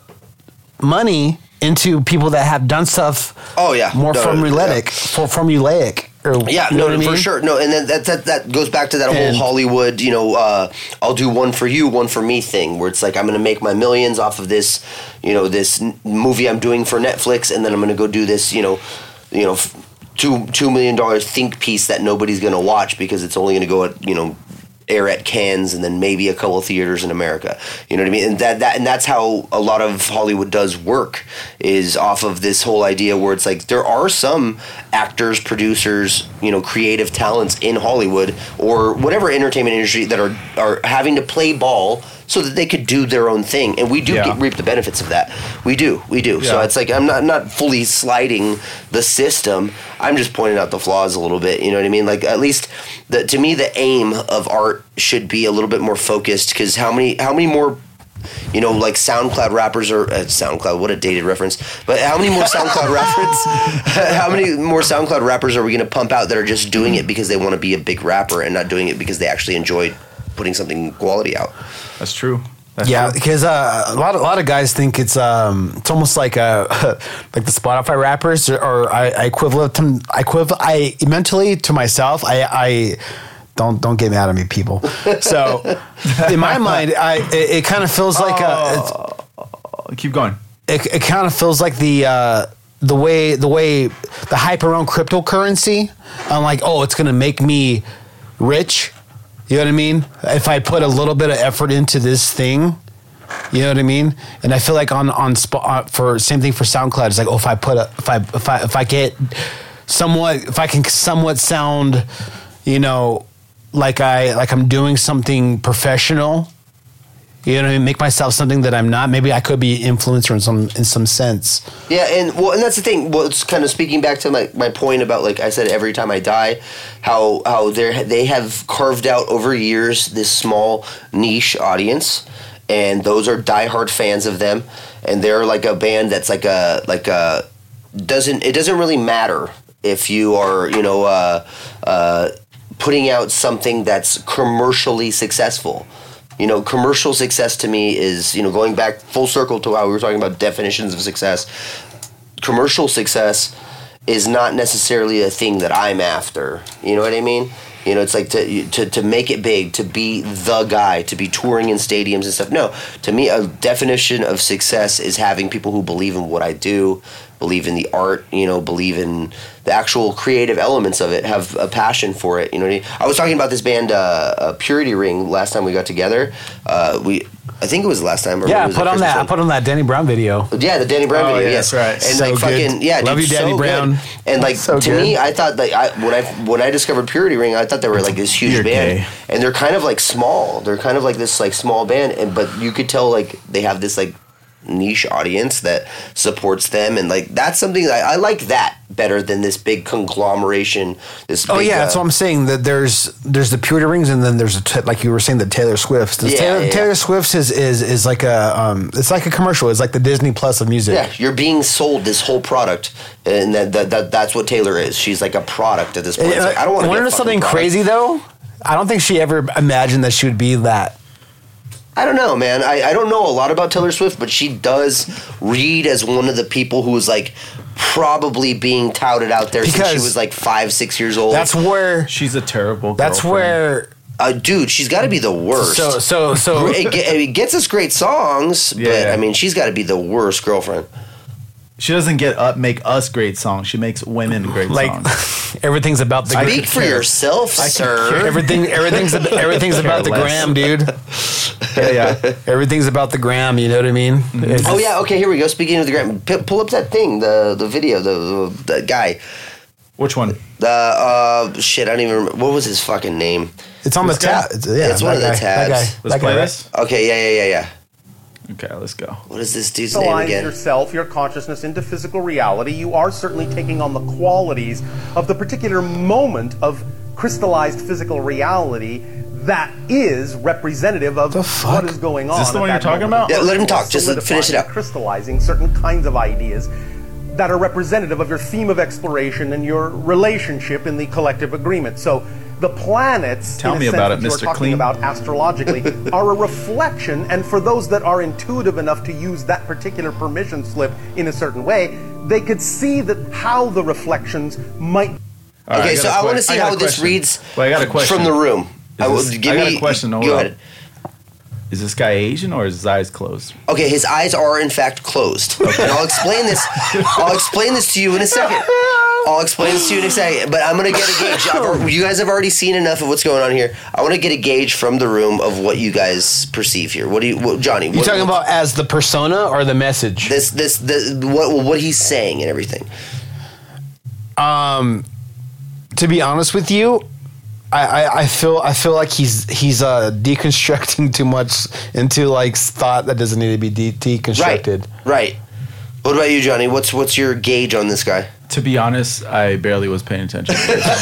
money into people that have done stuff. Oh, yeah. more No, formulaic, yeah. for formulaic. Or, Yeah, you know no, what I for mean? sure. No, and then that, that that goes back to that And- whole Hollywood, you know, uh, I'll do one for you, one for me thing, where it's like I'm going to make my millions off of this, you know, this n- movie I'm doing for Netflix, and then I'm going to go do this, you know, you know, f- two two million dollar think piece that nobody's going to watch because it's only going to go at, you know, air at Cannes and then maybe a couple of theaters in America. You know what I mean? And that, that and that's how a lot of Hollywood does work, is off of this whole idea where it's like there are some actors, producers, you know, creative talents in Hollywood or whatever entertainment industry that are are having to play ball so that they could do their own thing. And we do Yeah. get, reap the benefits of that. We do. We do. So Yeah. it's like I'm not not fully sliding the system. I'm just pointing out the flaws a little bit. You know what I mean? Like at least the to me the aim of art should be a little bit more focused, because how many how many more you know, like SoundCloud rappers are uh, SoundCloud. What a dated reference! But how many more SoundCloud rappers? How many more SoundCloud rappers are we going to pump out that are just doing it because they want to be a big rapper and not doing it because they actually enjoyed putting something quality out? That's true. That's Yeah, true. because uh, a lot, a lot of guys think it's um, it's almost like uh, like the Spotify rappers, or, or I, I equivalent to I equivalent I mentally to myself. I, I don't don't get mad at me, people. So in my mind, I it, it kind of feels like uh, it's, Keep going. it, it kind of feels like the uh, the way the way the hype around cryptocurrency. I'm like, oh, it's gonna make me rich. You know what I mean? If I put a little bit of effort into this thing, you know what I mean? And I feel like on on spot for same thing for SoundCloud. It's like, oh, if I put a if I if I if I get somewhat if I can somewhat sound, you know, like I like I'm doing something professional. You know what I mean? Make myself something that I'm not. Maybe I could be an influencer in some in some sense. Yeah, and well, and that's the thing. Well, it's kind of speaking back to my, my point about, like I said, every time I die, how how they they have carved out over years this small niche audience, and those are diehard fans of them, and they're like a band that's like a like a doesn't it doesn't really matter if you are you know uh, uh, putting out something that's commercially successful. You know, commercial success to me is, you know, going back full circle to how we were talking about definitions of success. Commercial success is not necessarily a thing that I'm after. You know what I mean? You know, it's like to to to make it big, to be the guy, to be touring in stadiums and stuff. No, to me, a definition of success is having people who believe in what I do, believe in the art, you know, believe in the actual creative elements of it, have a passion for it. You know what I mean? I was talking about this band, uh, uh, Purity Ring, last time we got together. Uh, we, I think it was the last time. Or Yeah, maybe it I was put the on Christmas that. I one. put on that Danny Brown video. Yeah, the Danny Brown Oh, video. yeah, yes, that's right. And So like good. fucking yeah, Love dude, you, Danny so Brown. good. And like So to good. me, I thought like I when I when I discovered Purity Ring, I thought they were like this huge You're band, gay. and they're kind of like small. They're kind of like this like small band, and but you could tell like they have this like niche audience that supports them, and like that's something that I, I like that better than this big conglomeration. This Oh big, yeah, uh, that's what I'm saying. That there's there's the Purity Rings, and then there's a t- like you were saying the Taylor Swift's. The Yeah, Taylor, yeah. Taylor Swift's is, is is like a um, it's like a commercial. It's like the Disney Plus of music. Yeah, you're being sold this whole product, and that, that, that that's what Taylor is. She's like a product at this point. It's like, I don't want to. Want to know something crazy though? I don't think she ever imagined that she would be that. I don't know, man. I, I don't know a lot about Taylor Swift, but she does read as one of the people who is like probably being touted out there since she Because was like five, six years old. That's where. She's a terrible. That's girlfriend. where. Uh, dude, she's got to be the worst. So so so. it, ge- it gets us great songs, but Yeah. I mean, she's got to be the worst girlfriend. She doesn't get up make us great songs. She makes women great Like songs. everything's about the. Speak for yourself, sir. Everything everything's ab- everything's about the less. gram, dude. Yeah, yeah. Everything's about the gram. You know what I mean? It's Oh just- yeah, okay. Here we go. Speaking of the gram, P- pull up that thing, the the video, the the, the guy. Which one? The uh shit, I don't even remember. What was his fucking name? It's on This the guy? tab. It's, yeah, It's one that of the guy, that tabs. guy, Let's that play guy, right? Uh, this. Okay, yeah, yeah, yeah, yeah. Okay, let's go. What is this dude's name Crystallize again? yourself, your consciousness into physical reality, you are certainly taking on the qualities of the particular moment of crystallized physical reality that is representative of The fuck? what is going on. this the at one that you're talking moment. about? Yeah, let him talk. You're Just let- finish it solidifying, up. Crystallizing certain kinds of ideas that are representative of your theme of exploration and your relationship in the collective agreement. So the planets, Tell in a me sense about that it, you are Mister talking Clean. about astrologically, are a reflection, and for those that are intuitive enough to use that particular permission slip in a certain way, they could see that how the reflections might. All right, Okay, got so a I que- want to see got a how this question. reads Well, I got a question. from the room. I will, this- give I got me, a question, hold Go up. ahead. Is this guy Asian or is his eyes closed? Okay, his eyes are in fact closed, and I'll explain this. I'll explain this to you in a second. I'll explain this to you in a second. But I'm gonna get a gauge. I've- You guys have already seen enough of what's going on here. I want to get a gauge from the room of what you guys perceive here. What do you, what, Johnny? You What, talking what- about as the persona or the message? this? This the what what he's saying and everything. Um, to be honest with you, I, I, I feel I feel like he's he's uh, deconstructing too much into like thought that doesn't need to be de- deconstructed. Right. Right. What about you, Johnny? What's what's your gauge on this guy? To be honest, I barely was paying attention.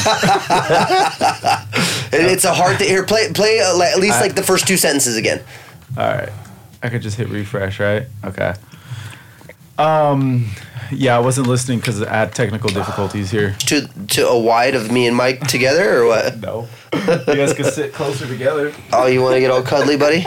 And it's a hard to hear. Play play uh, like, at least like the first two sentences again. All right. I could just hit refresh, right? Okay. Um, yeah, I wasn't listening because I had technical difficulties here. To to a wide of me and Mike together or what? No. You guys can sit closer together. Oh, you want to get all cuddly, buddy?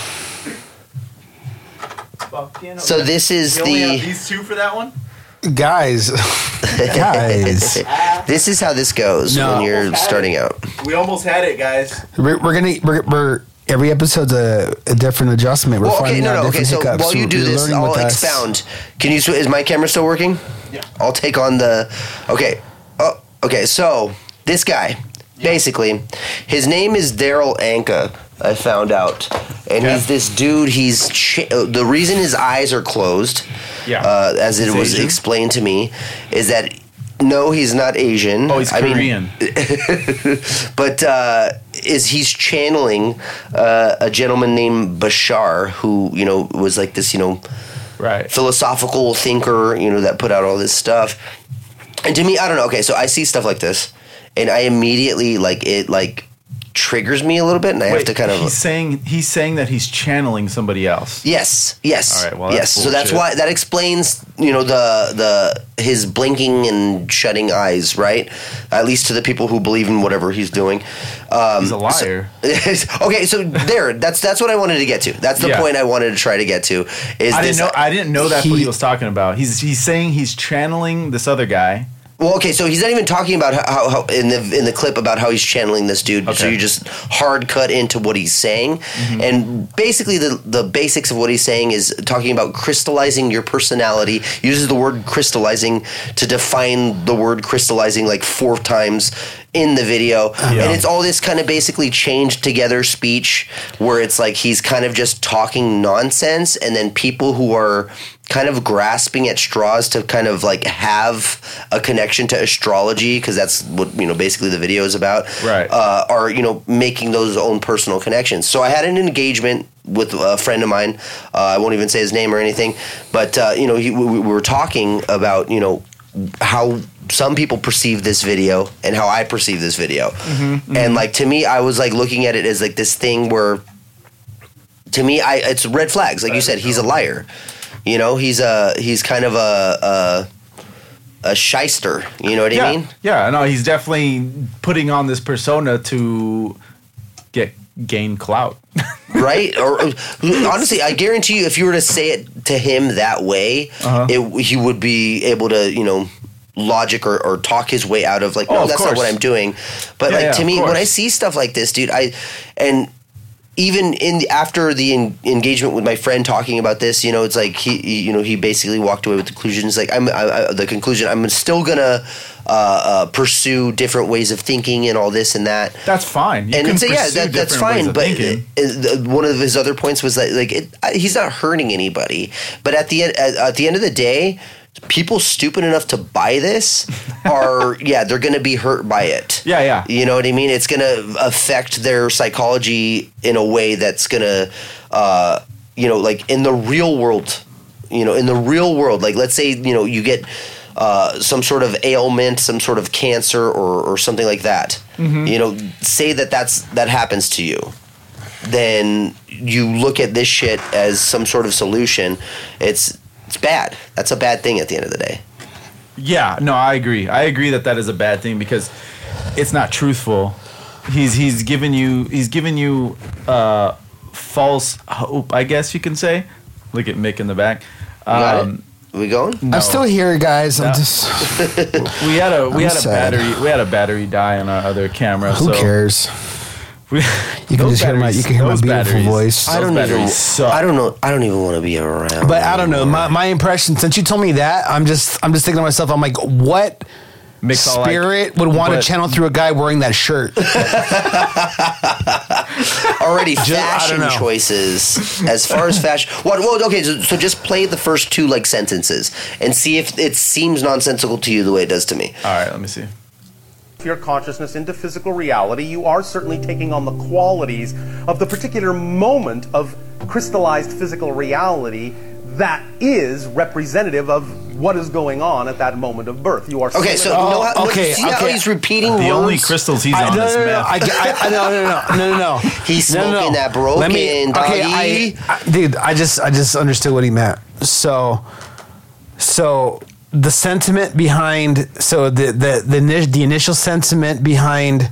So this is You only have the these two for that one? Guys, guys, this is how this goes No. when you're starting out. We almost had it, guys. we're, we're gonna we're, we're every episode's a, a different adjustment. We're Well, okay, finding no, out no, okay. different So hiccups. while you You're do this, learning I'll with us. expound. Can you? sw- Is my camera still working? Yeah. I'll take on the. Okay. Oh, okay. So this guy, basically, his name is Daryl Anka. I found out, and Okay. he's this dude. He's ch- uh, the reason his eyes are closed. Yeah. Uh, as it He's was Asian? explained to me, is that. No, he's not Asian. Oh, he's I mean, Korean. but uh, is he's channeling uh, a gentleman named Bashar, who you know was like this, you know, Right. philosophical thinker, you know, that put out all this stuff. And to me, I don't know. Okay, so I see stuff like this, and I immediately like it, like triggers me a little bit, and I have Wait, to kind of. he's saying he's saying that he's channeling somebody else. Yes, yes, All right, well, that's yes. So that's bullshit. why that explains, you know, the the his blinking and shutting eyes, right? At least to the people who believe in whatever he's doing. Um, He's a liar. So, okay, so there, that's that's what I wanted to get to. That's the Yeah. point I wanted to try to get to. Is I this, didn't know. I didn't know that's what He- he was talking about. He's he's saying he's channeling this other guy. Well, okay, so he's not even talking about how, how, how in the in the clip about how he's channeling this dude. So Okay. you just hard cut into what he's saying, and basically the the basics of what he's saying is talking about crystallizing your personality. Uses the word crystallizing to define the word crystallizing like four times in the video, and it's all this kind of basically chained together speech where it's like he's kind of just talking nonsense, and then people who are kind of grasping at straws to kind of like have a connection to astrology, because that's what, you know, basically the video is about, right? Uh, are, you know, making those own personal connections. So I had an engagement with a friend of mine. Uh, I won't even say his name or anything, but uh, you know, he, we, we were talking about, you know, how some people perceive this video and how I perceive this video. Mm-hmm, mm-hmm. And like, to me, I was like looking at it as like this thing where, to me, I it's red flags. Like you said, he's a liar. You know, he's a he's kind of a a, a shyster. You know what yeah. I mean? Yeah, no, he's definitely putting on this persona to get gain clout. Right? Or honestly, I guarantee you, if you were to say it to him that way, uh-huh. it, he would be able to, you know, logic or, or talk his way out of like, no, oh, that's course. not what I'm doing. But yeah, like yeah, to me, when I see stuff like this, dude, I and even in the, after the en- engagement with my friend talking about this, you know, it's like he, he you know, he basically walked away with the conclusion. It's like I'm I, I, the conclusion. I'm still gonna uh, uh, pursue different ways of thinking and all this and that. That's fine. You and can it's, yeah, that, that's fine. But it, it, one of his other points was that like it, he's not hurting anybody. But at the end, at, at the end of the day, people stupid enough to buy this are, yeah, they're going to be hurt by it. Yeah, yeah. You know what I mean? It's going to affect their psychology in a way that's going to, uh, you know, like in the real world, you know, in the real world, like let's say, you know, you get uh, some sort of ailment, some sort of cancer or, or something like that. Mm-hmm. You know, say that that's, that happens to you. Then you look at this shit as some sort of solution. It's, It's bad. That's a bad thing at the end of the day. Yeah, no, I agree. I agree that that is a bad thing because it's not truthful. He's he's given you he's given you uh, false hope, I guess you can say. Look at Mick in the back. Um, Got it? Are we going? No. I'm still here, guys. I'm no. just. we had a we I'm had sad. a battery we had a battery die on our other camera. Who so cares? We, you can just hear my you can hear my beautiful voice. I don't even. Suck. I don't know. I don't even want to be around. But I don't know. My my impression since you told me that, I'm just I'm just thinking to myself. I'm like, what Mix spirit like, would want but, to channel through a guy wearing that shirt? Already just, fashion choices. As far as fashion, what? Well, okay. So, so just play the first two like sentences and see if it seems nonsensical to you the way it does to me. All right. Let me see. Your consciousness into physical reality, you are certainly taking on the qualities of the particular moment of crystallized physical reality that is representative of what is going on at that moment of birth. You are okay. So oh, you know how, okay, see okay. how he's repeating the words? only crystals he's I, on no, is no, no, meth. I, I, I, no, no, no, no, no, no. He's smoking no, no, no. that broken. Let me, okay, I, I, dude, I just I just understood what he meant. So, so. The sentiment behind, so the the the, the initial sentiment behind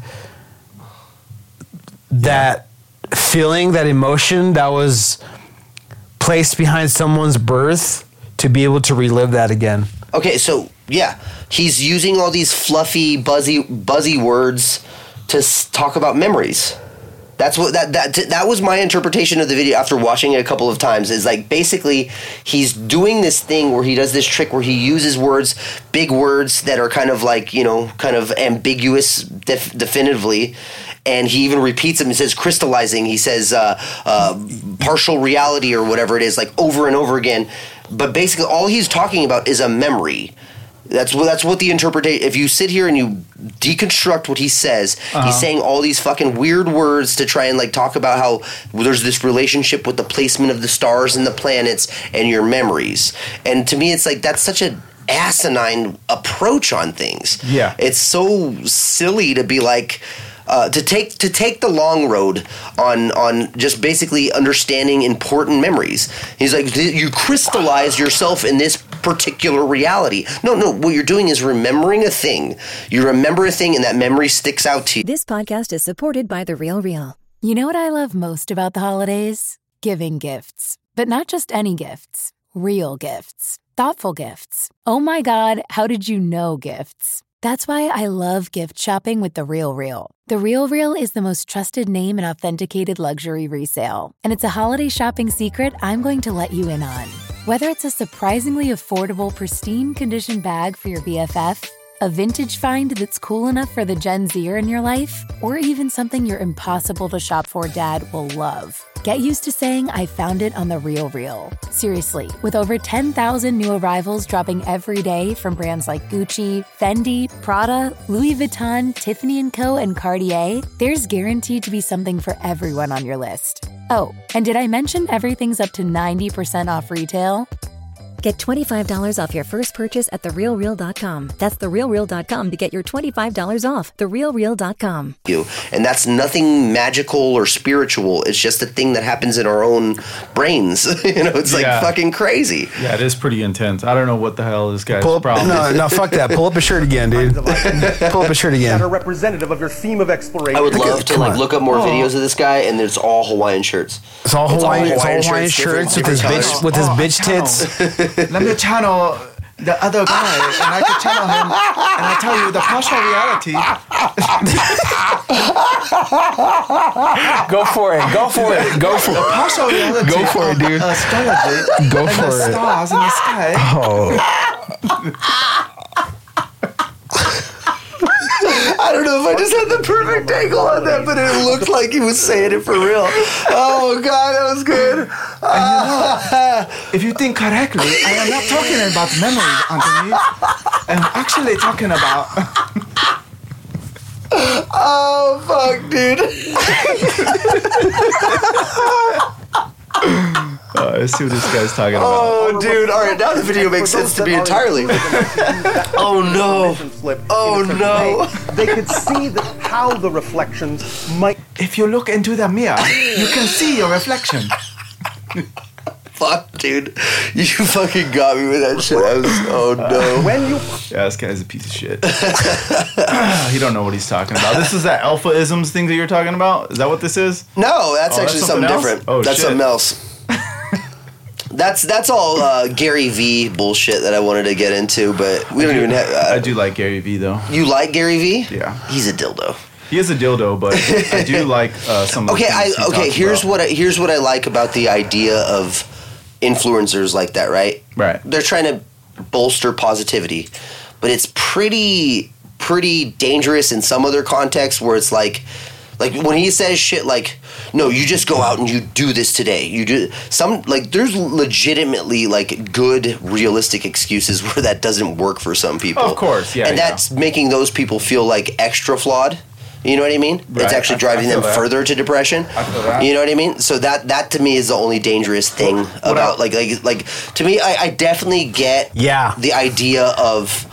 that yeah. feeling, that emotion that was placed behind someone's birth to be able to relive that again. Okay, so yeah, he's using all these fluffy, buzzy, buzzy words to s- talk about memories. That's what that that that was my interpretation of the video after watching it a couple of times. Is like basically he's doing this thing where he does this trick where he uses words, big words that are kind of like, you know, kind of ambiguous def- definitively, and he even repeats them. He says crystallizing. He says uh, uh, partial reality or whatever it is, like over and over again. But basically, all he's talking about is a memory. That's what that's what the interpretation. If you sit here and you deconstruct what he says, uh-huh. he's saying all these fucking weird words to try and like talk about how there's this relationship with the placement of the stars and the planets and your memories. And to me, it's like that's such an asinine approach on things. Yeah, it's so silly to be like. Uh, to take to take the long road on on just basically understanding important memories. He's like, you crystallize yourself in this particular reality. No, no, what you're doing is remembering a thing. You remember a thing and that memory sticks out to you. This podcast is supported by The Real Real. You know what I love most about the holidays? Giving gifts. But not just any gifts. Real gifts. Thoughtful gifts. Oh my God, how did you know gifts? That's why I love gift shopping with The Real Real. The Real Real is the most trusted name in authenticated luxury resale. And it's a holiday shopping secret I'm going to let you in on. Whether it's a surprisingly affordable, pristine condition bag for your B F F, a vintage find that's cool enough for the Gen Zer in your life, or even something your impossible to shop for dad will love. Get used to saying I found it on The RealReal. Seriously, with over ten thousand new arrivals dropping every day from brands like Gucci, Fendi, Prada, Louis Vuitton, Tiffany and Co, and Cartier, there's guaranteed to be something for everyone on your list. Oh, and did I mention everything's up to ninety percent off retail? Get twenty-five dollars off your first purchase at the real real dot com. That's the real real dot com to get your twenty-five dollars off. the real real dot com. You. And that's nothing magical or spiritual. It's just a thing that happens in our own brains. You know, it's like Yeah. fucking crazy. Yeah, it is pretty intense. I don't know what the hell this guy's Pull up, problem no, is. no, fuck that. Pull up a shirt again, dude. Pull up a shirt that again. are representative of your theme of exploration. I would love to come like on. look up more Oh. videos of this guy, and it's all Hawaiian shirts. It's all It's all Hawaiian, it's all Hawaiian Hawaiian shirts, shirts with his different bitch colors. with his Oh, bitch I tits. Let me channel the other guy, and I can channel him, and I tell you the partial reality. Go for it. Go for it. Go for The it. partial reality. Go for it, of dude. Astrology. Go and for the it. stars in the sky. Oh. I don't know if I just had the perfect angle on that, but it looked like he was saying it for real. Oh god, that was good. If you think correctly, I am not talking about memories, Anthony. I'm actually talking about. Oh fuck, dude. Uh, let's see what this guy's talking about. Oh dude, all right, now the video makes sense to me entirely. Oh no. Oh no. They could see the, how the reflections might. If you look into the mirror, you can see your reflection. Fuck, dude. You fucking got me with that shit. I was, oh no. When you Yeah, this guy's a piece of shit. He don't know what he's talking about. This is that alpha-isms thing that you're talking about? Is that what this is? No, that's Oh, actually that's something, something else? different. Oh, that's shit. something else. That's that's all uh, Gary V bullshit that I wanted to get into, but we don't even have. Uh, I do like Gary Vee, though. You like Gary V? Yeah. He's a dildo. He is a dildo, but I do like uh, some of the Okay, I things he okay. talks Here's about. what I, here's what I like about the idea of influencers like that. Right. Right. They're trying to bolster positivity, but it's pretty pretty dangerous in some other contexts where it's like. Like when he says shit like, no, you just go out and you do this today. You do some like there's legitimately like good realistic excuses where that doesn't work for some people. Of course, yeah, And yeah. that's making those people feel like extra flawed. You know what I mean? Right. It's actually I- driving I feel them that. further to depression. I feel that. You know what I mean? So that that to me is the only dangerous thing What- what about I- like like like to me I, I definitely get Yeah. the idea of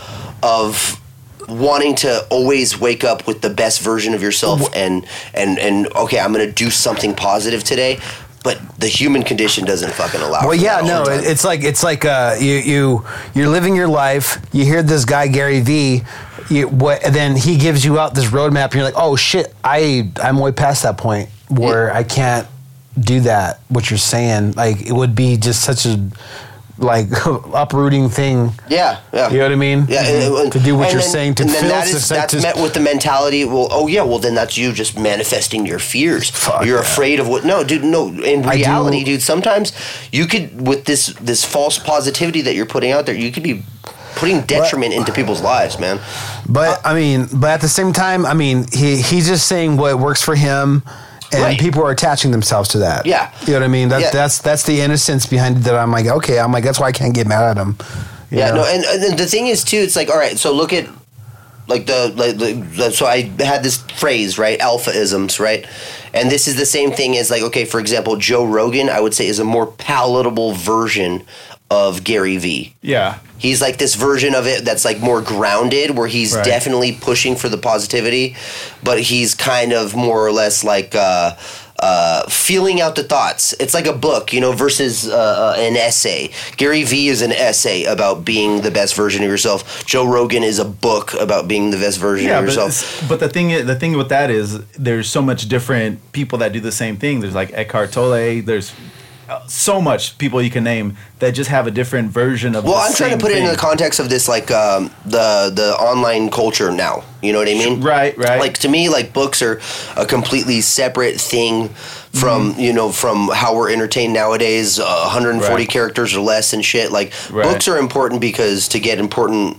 of wanting to always wake up with the best version of yourself and and and okay, I'm gonna do something positive today, but the human condition doesn't fucking allow. Well, for yeah, that all no, the it, time. it's like it's like uh, you you you're living your life. You hear this guy Gary Vee, you, what, and then he gives you out this roadmap, and you're like, oh shit, I I'm way past that point where I can't do that. What you're saying, like it would be just such a like uprooting thing. Yeah, yeah. You know what I mean? Yeah, and- and- to do what and you're then- saying to and then feel that is, success- that's to- met with the mentality. Well, oh yeah, well then that's you just manifesting your fears. Fuck You're that. afraid of what? No, dude. No, in I do- reality, dude. Sometimes you could with this this false positivity that you're putting out there, you could be putting detriment into people's lives, man. But I mean, but at the same time, I mean, he he's just saying what works for him, and Right. people are attaching themselves to that. Yeah. You know what I mean? That's Yeah. that's that's the innocence behind it. That I'm like, okay, I'm like, that's why I can't get mad at him. You Yeah, know? no, and, and then the thing is too, it's like, all right, so look at like the, like the, the so I had this phrase, right, alpha-isms, right, and this is the same thing as like, okay, for example, Joe Rogan, I would say is a more palatable version of Gary Vee. Yeah. He's like this version of it that's like more grounded, where he's Right. definitely pushing for the positivity, but he's kind of more or less like uh, uh, feeling out the thoughts. It's like a book, you know, versus uh, uh, an essay. Gary Vee is an essay about being the best version of yourself. Joe Rogan is a book about being the best version Yeah, of but, yourself. it's- but the thing, i- the thing with that is, there's so much different people that do the same thing. There's like Eckhart Tolle. There's uh, so much people you can name that just have a different version of. Well, the I'm trying to same put it thing. in the context of this, like um, the the online culture now. You know what I mean? Right, right. Like to me, like books are a completely separate thing from Mm-hmm. you know from how we're entertained nowadays. Uh, one hundred forty Right. characters or less and shit. Like Right. books are important because to get important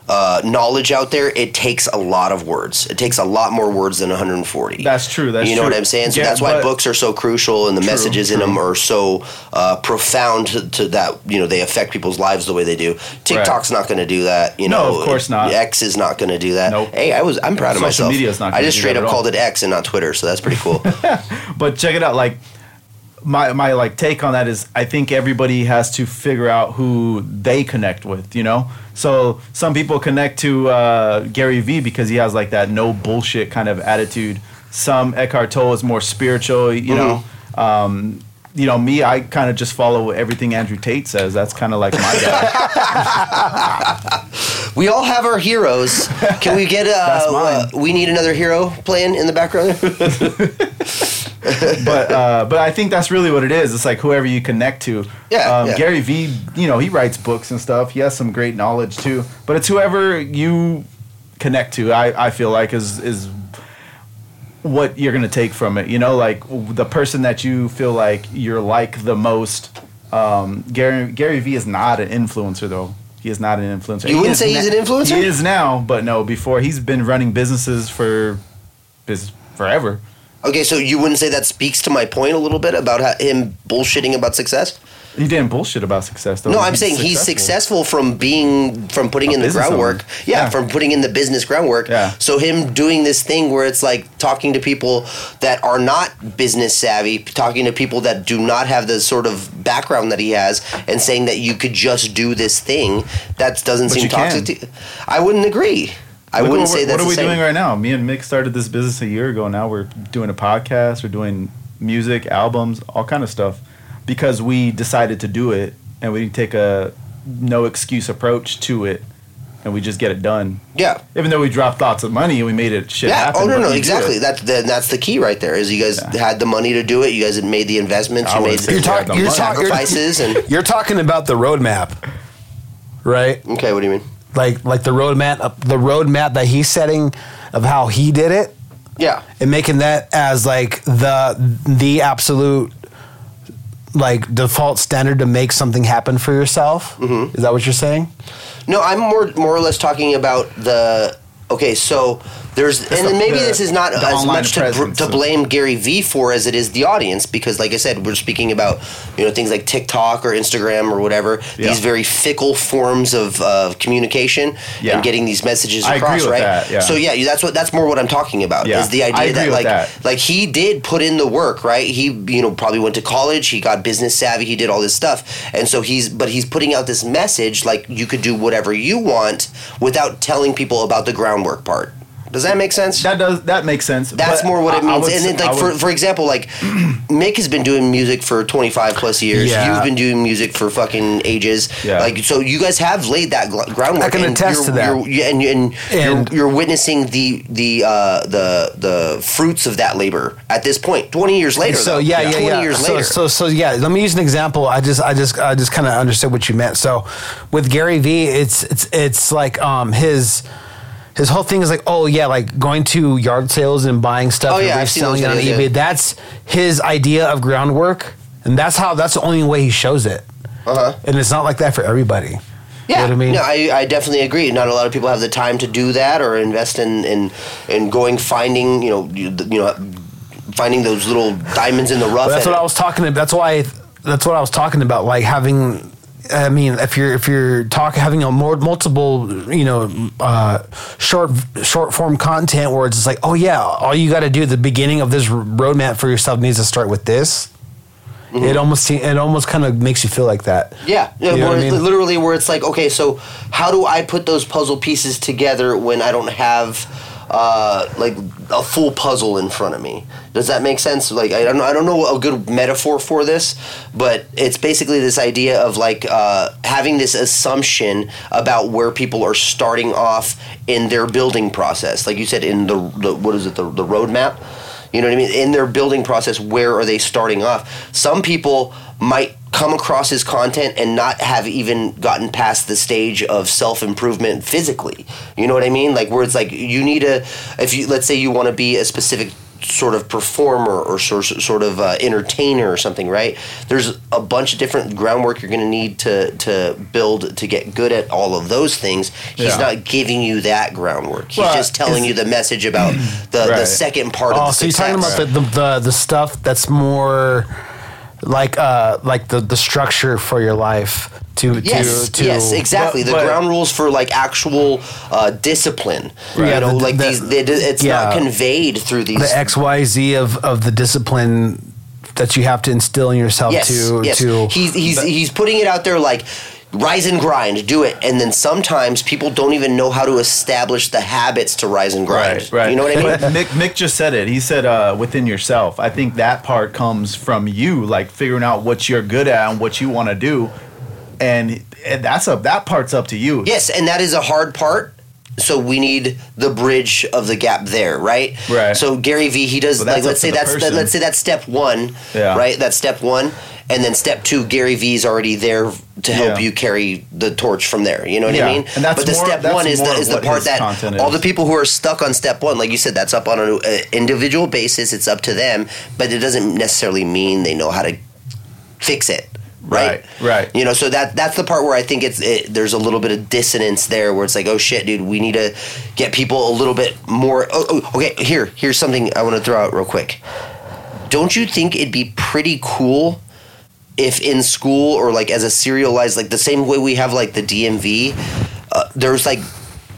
uh, knowledge out there, it takes a lot of words. It takes a lot more words than one hundred forty. That's true. That's you know true. what I'm saying? So Yeah, that's why but- books are so crucial, and the True, messages in true. them are so uh, profound to, to that. You know, they affect people's lives the way they do. TikTok's not going to do that. You No, know, of course not. X is not going to do that. Nope. Hey, I was. I'm proud of Social myself. media's not I gonna just do straight that up at all. called it X and not Twitter, so that's pretty cool. But check it out. Like my my like take on that is, I think everybody has to figure out who they connect with. You know, so some people connect to uh, Gary Vee because he has like that no bullshit kind of attitude. Some Eckhart Tolle is more spiritual. You know. Um, you know, me, I kind of just follow everything Andrew Tate says. That's kind of like my guy. We all have our heroes. Can we get? Uh, That's mine. uh, we need another hero playing in the background. but uh, but I think that's really what it is. It's like whoever you connect to. Yeah, um, yeah. Gary Vee, you know, he writes books and stuff. He has some great knowledge too. But it's whoever you connect to. I, I feel like is is what you're gonna take from it. You know, like the person that you feel like you're like the most. Um, Gary Gary Vee is not an influencer though. He is not an influencer. You He wouldn't is say he's na- an influencer? He is now, but no. Before he's been running businesses for biz- forever. Okay, so you wouldn't say that speaks to my point a little bit about how, him bullshitting about success? He didn't bullshit about success though. No, I'm saying he's successful from being from putting A in the business groundwork. owner. Yeah, Yeah. from putting in the business groundwork. Yeah. So him doing this thing where it's like talking to people that are not business savvy, talking to people that do not have the sort of background that he has, and saying that you could just do this thing, that doesn't But seem you toxic. can. To, I wouldn't agree. I Look wouldn't what, say that's What are the we same. doing right now? Me and Mick started this business a year ago. Now we're doing a podcast. We're doing music, albums, all kind of stuff, because we decided to do it, and we take a no excuse approach to it, and we just get it done. Yeah. Even though we dropped lots of money and we made it shit Yeah. happen. Oh no, but no, we do exactly. it. That's the, that's the key right there. Is you guys Yeah. had the money to do it. You guys had made the investments. I You made wouldn't say the we had the you're money. talking- sacrifices. and You're talking about the roadmap, right? okay, what do you mean? Like like the roadmap, the roadmap that he's setting of how he did it, Yeah. and making that as like the the absolute like default standard to make something happen for yourself. Mm-hmm. Is that what you're saying? No, I'm more more or less talking about the. Okay, so there's, and the- maybe the- this is not the as online much to, presence to of- blame Gary Vee for as it is the audience, because, like I said, we're speaking about, you know, things like TikTok or Instagram or whatever, Yeah. these very fickle forms of uh, communication Yeah. and getting these messages I agree across, with right? that, yeah. So yeah, you- that's what that's more what I'm talking about. Yeah. Is the I idea agree that with like that. like he did put in the work, right? He you know probably went to college, he got business savvy, he did all this stuff, and so he's but he's putting out this message like you could do whatever you want without telling people about the groundwork part. Does that make sense? That does that makes sense. That's but more what it I- I means. would And say- then, like I for would- for example, like Mick has been doing music for twenty-five plus years. Yeah. You've been doing music for fucking ages. Yeah. Like so, you guys have laid that gl- groundwork. I can and attest you're, to that. You're, you- and and, And- you're, you're witnessing the the uh, the the fruits of that labor at this point. Twenty years later. So though. yeah, yeah, Twenty yeah. years so, later. so, so yeah. Let me use an example. I just, I just, I just kind of understood what you meant. So, with Gary Vee, it's, it's, it's like um his. His whole thing is like, oh yeah, like going to yard sales and buying stuff Oh, and yeah, I've seen reselling it those on videos, eBay. yeah. That's his idea of groundwork, and that's how. That's the only way he shows it. Uh-huh. And it's not like that for everybody. Yeah, You know what I mean? no, I, I definitely agree. Not a lot of people have the time to do that or invest in in, in going finding you know you, you know finding those little diamonds in the rough. But that's and- what I was talking about. That's why. That's what I was talking about. Like having. I mean, if you're if you're talking having a more multiple, you know, uh, short short form content where it's just like, oh yeah, all you got to do at the beginning of this roadmap for yourself needs to start with this. Mm-hmm. It almost se- it almost kind of makes you feel like that. Yeah, yeah You know where what I it's mean? literally where it's like, okay, so how do I put those puzzle pieces together when I don't have uh, like a full puzzle in front of me? Does that make sense? Like I don't know, I don't know a good metaphor for this, but it's basically this idea of like uh, having this assumption about where people are starting off in their building process. Like you said, in the, the what is it, the the roadmap. You know what I mean? In their building process, where are they starting off? Some people might come across his content and not have even gotten past the stage of self-improvement physically. You know what I mean? Like where it's like you need a, if you, let's say you want to be a specific sort of performer or sort sort of uh, entertainer or something, right? There's a bunch of different groundwork you're going to need to to build to get good at all of those things. He's Yeah. not giving you that groundwork. He's Well, just telling is- you the message about the, the Right. second part of Oh, the so you're success. talking about the, the, the, the stuff that's more like uh like the, the structure for your life to Yes, to, to yes, exactly. But- the but- ground rules for like actual uh, discipline. Right. You know, The- like the- these. They, it's yeah. not conveyed through these. the X Y Z of, of the discipline that you have to instill in yourself yes, to yes. to He's he's he's putting it out there like. Rise and grind, do it, and then sometimes people don't even know how to establish the habits to rise and grind. Right, right. You know what I mean? But Mick, Mick just said it. He said uh, within yourself. I think that part comes from you, like figuring out what you're good at and what you want to do, and, and that's up. That part's up to you. Yes, and that is a hard part. So we need the bridge of the gap there, right? Right. So Gary Vee, he does But that's like let's up say to the that's that, person. let's say that's step one, Yeah. right? That's step one, and then step two, Gary Vee's already there to help Yeah. you carry the torch from there. You know what Yeah, I mean? and that's but the more- step that's one is the more is the what part his that content all is. the people who are stuck on step one, like you said, that's up on an individual basis. It's up to them, but it doesn't necessarily mean they know how to fix it. Right, Right, right. You know, so that that's the part where I think it's it, there's a little bit of dissonance there, where it's like, oh shit, dude, we need to get people a little bit more. Oh, oh, okay, here, here's something I want to throw out real quick. Don't you think it'd be pretty cool if in school or like as a serialized, like the same way we have like the D M V, uh, there's like,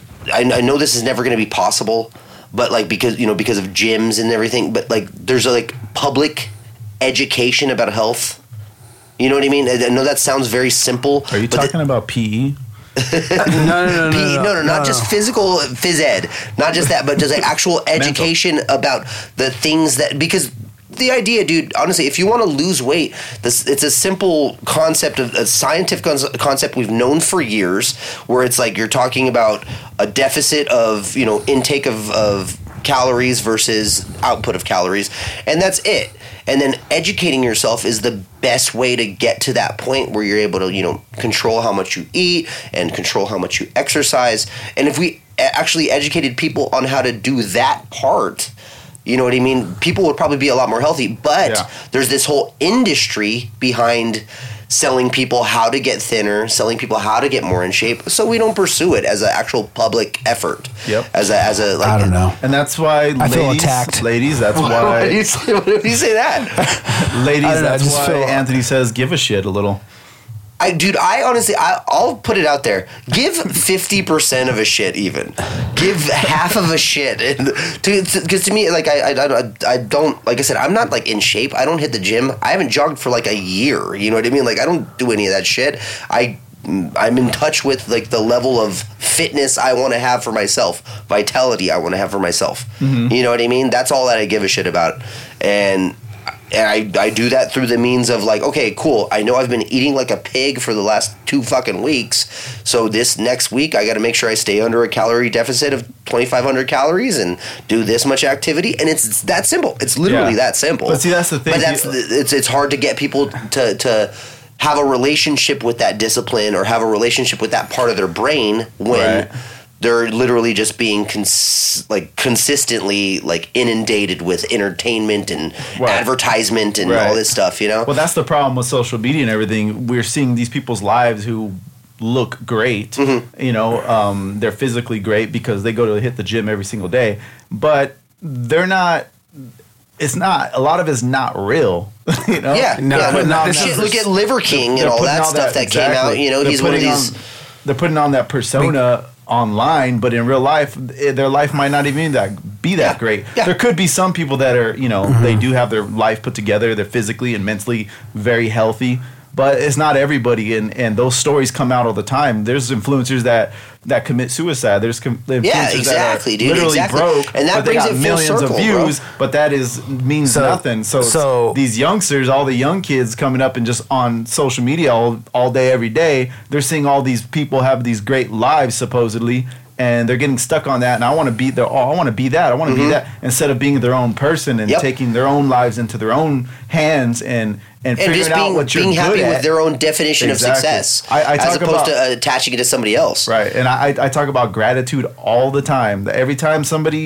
I, I know this is never going to be possible, but like because you know because of gyms and everything, but like there's a, like public education about health. You know what I mean? I I know that sounds very simple. Are you but the- talking about P E? no, no, no, no, P- no, no, no, not no, just no. physical phys ed, not just that, but just like actual education about the things that because the idea, dude. Honestly, if you want to lose weight, this it's a simple concept of a scientific con- concept we've known for years, where it's like you're talking about a deficit of you know intake of of calories versus output of calories, and that's it. And then educating yourself is the best way to get to that point where you're able to, you know, control how much you eat and control how much you exercise. And if we actually educated people on how to do that part, you know what I mean? People would probably be a lot more healthy. But Yeah. there's this whole industry behind selling people how to get thinner, selling people how to get more in shape. So we don't pursue it as an actual public effort. Yep. As a, as a, like, I don't know. And that's why, I ladies, feel attacked. ladies, that's Why do why, you say, why do you say that? ladies, I don't know, I that's just why feel- Anthony says, give a shit a little. I, dude, I honestly, I, I'll put it out there. Give fifty percent of a shit, even. Give half of a shit, because to, to, to me, like I, I, I, I don't, like I said, I'm not like in shape. I don't hit the gym. I haven't jogged for like a year. You know what I mean? Like I don't do any of that shit. I, I'm in touch with like the level of fitness I want to have for myself, vitality I want to have for myself. Mm-hmm. You know what I mean? That's all that I give a shit about, and. And I, I do that through the means of like, okay, cool. I know I've been eating like a pig for the last two fucking weeks. So this next week, I got to make sure I stay under a calorie deficit of twenty-five hundred calories and do this much activity. And it's, it's that simple. It's literally Yeah. that simple. But see, that's the thing. But that's You- it's it's hard to get people to to have a relationship with that discipline or have a relationship with that part of their brain when. Right. They're literally just being cons- like consistently like inundated with entertainment and Right. advertisement and Right. all this stuff, you know? Well, that's the problem with social media and everything. We're seeing these people's lives who look great. Mm-hmm. You know, um, they're physically great because they go to hit the gym every single day, but they're not. It's not. A lot of it's not real. You know. yeah, No, yeah. but no, not- shit, look at Liver King and They're all putting that stuff that, came out. exactly. You know, They're he's one of putting these. on- they're putting on that persona online, but in real life, eh, their life might not even that be that Yeah. great. Yeah. There could be some people that are, you know, they do have their life put together. They're physically and mentally very healthy, but it's not everybody. And, and those stories come out all the time. There's influencers that that commit suicide. There's com- influencers Yeah, exactly, that are dude, literally exactly. broke, And that but they brings got it full millions circle, of bro. views. But that is means So- nothing. So, so- these youngsters, all the young kids coming up and just on social media all, all day, every day, they're seeing all these people have these great lives supposedly, and they're getting stuck on that. And I want to be their, oh, I want to be that. I want to be that instead of being their own person and Yep. taking their own lives into their own hands and and, And figuring just out being, what you're being good happy at. with their own definition Exactly. of success, I- I as talk opposed about- to uh, attaching it to somebody else. Right, and I, I talk about gratitude all the time. That every time somebody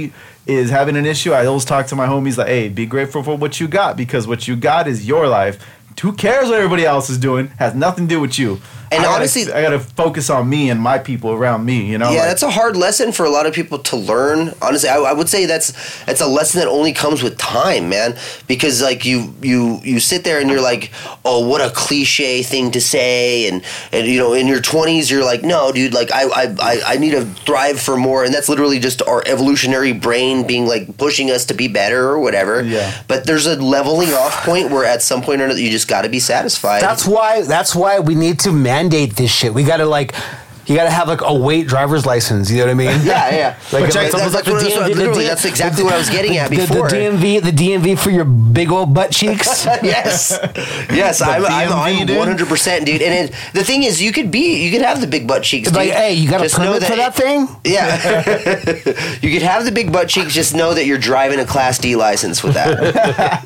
is having an issue, I always talk to my homies like, hey, be grateful for what you got, because what you got is your life. Who cares what everybody else is doing? Has nothing to do with you. And I gotta, honestly, I gotta focus on me and my people around me. You know, yeah, like, that's a hard lesson for a lot of people to learn. Honestly, I, I would say that's that's a lesson that only comes with time, man. Because like you you you sit there and you're like, oh, what a cliche thing to say, and and you know, in your twenties, you're like, no, dude, like I I I, I need to thrive for more, and that's literally just our evolutionary brain being like pushing us to be better or whatever. Yeah. But there's a leveling off point where at some point or another, you just got to be satisfied. That's why. That's why we need to mandate this shit. We got to like. You got to have like a weight driver's license. You know what I mean? Yeah, yeah. Like, But it's that's- almost that's like the what I was- D M V. literally, the D- that's exactly what I was getting at the- the- before. The D M V, the D M V for your big old butt cheeks. yes, yes, I'm, I'm, B M V, I'm dude. one hundred percent, dude. And it, the thing is, you could be, you could have the big butt cheeks. It's like, dude. hey, you got a Just know permit for that thing? Yeah, you could have the big butt cheeks. Just know that you're driving a Class D license with that.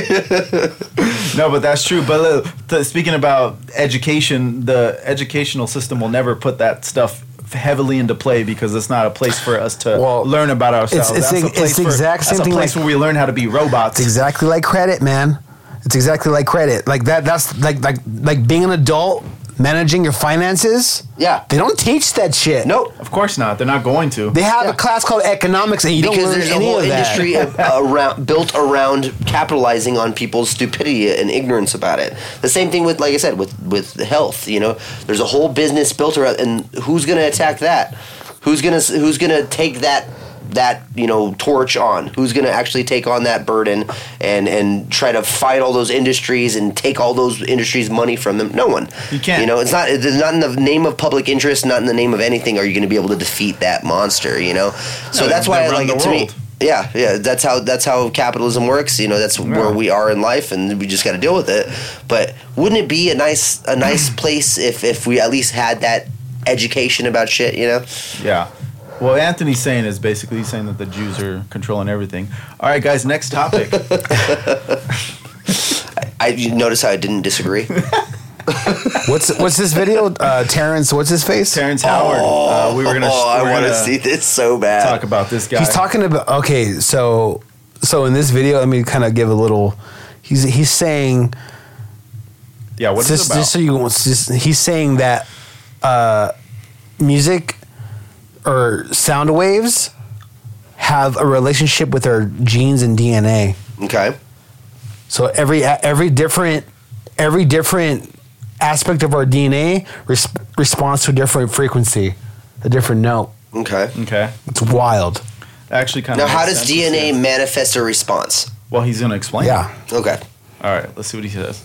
No, but that's true. But uh, th- speaking about education, the educational system will never put that stuff heavily into play because it's not a place for us to Well, learn about ourselves. it's- it's that's the- a place it's the for- exact same that's thing a place like- where we learn how to be robots. It's exactly like credit, man. It's exactly like credit. Like that. That's like like like being an adult, managing your finances. Yeah. They don't teach that shit. Nope. Of course not. They're not going to. They have Yeah. a class called economics, and you Because don't learn there's a any whole of that. industry uh, around, built around capitalizing on people's stupidity and ignorance about it. The same thing with, like I said, with with health. You know, there's a whole business built around, and who's going to attack that? Who's gonna Who's gonna take that that you know torch on? Who's gonna actually take on that burden and and try to fight all those industries and take all those industries' money from them? No one. You can't. You know, it's not. It's not in the name of public interest. Not in the name of anything. Are you going to be able to defeat that monster? You know. So No, that's they why I run like the it to me. world. Yeah, yeah, that's how that's how capitalism works. You know, that's where we are in life, and we just got to deal with it. But wouldn't it be a nice a nice place if if we at least had that education about shit? You know. Yeah. Well, Anthony's saying is basically he's saying that the Jews are controlling everything. All right, guys, next topic. I you notice how I didn't disagree. What's what's this video? Uh, Terrence, what's his face? Terrence Howard. Uh, we were gonna. Oh, I we're want to gonna see this so bad. Talk about this guy. He's talking about okay, so so in this video, let me kind of give a little. He's he's saying Yeah. What is just, it about? just so you just, he's saying that uh, music or sound waves have a relationship with our genes and D N A. Okay. So every every different every different aspect of our D N A res- responds to a different frequency, a different note. Okay. Okay. It's wild. Actually, kind of. Now, how does D N A manifest a response? Well, he's gonna explain. Yeah. Okay. All right. Let's see what he says.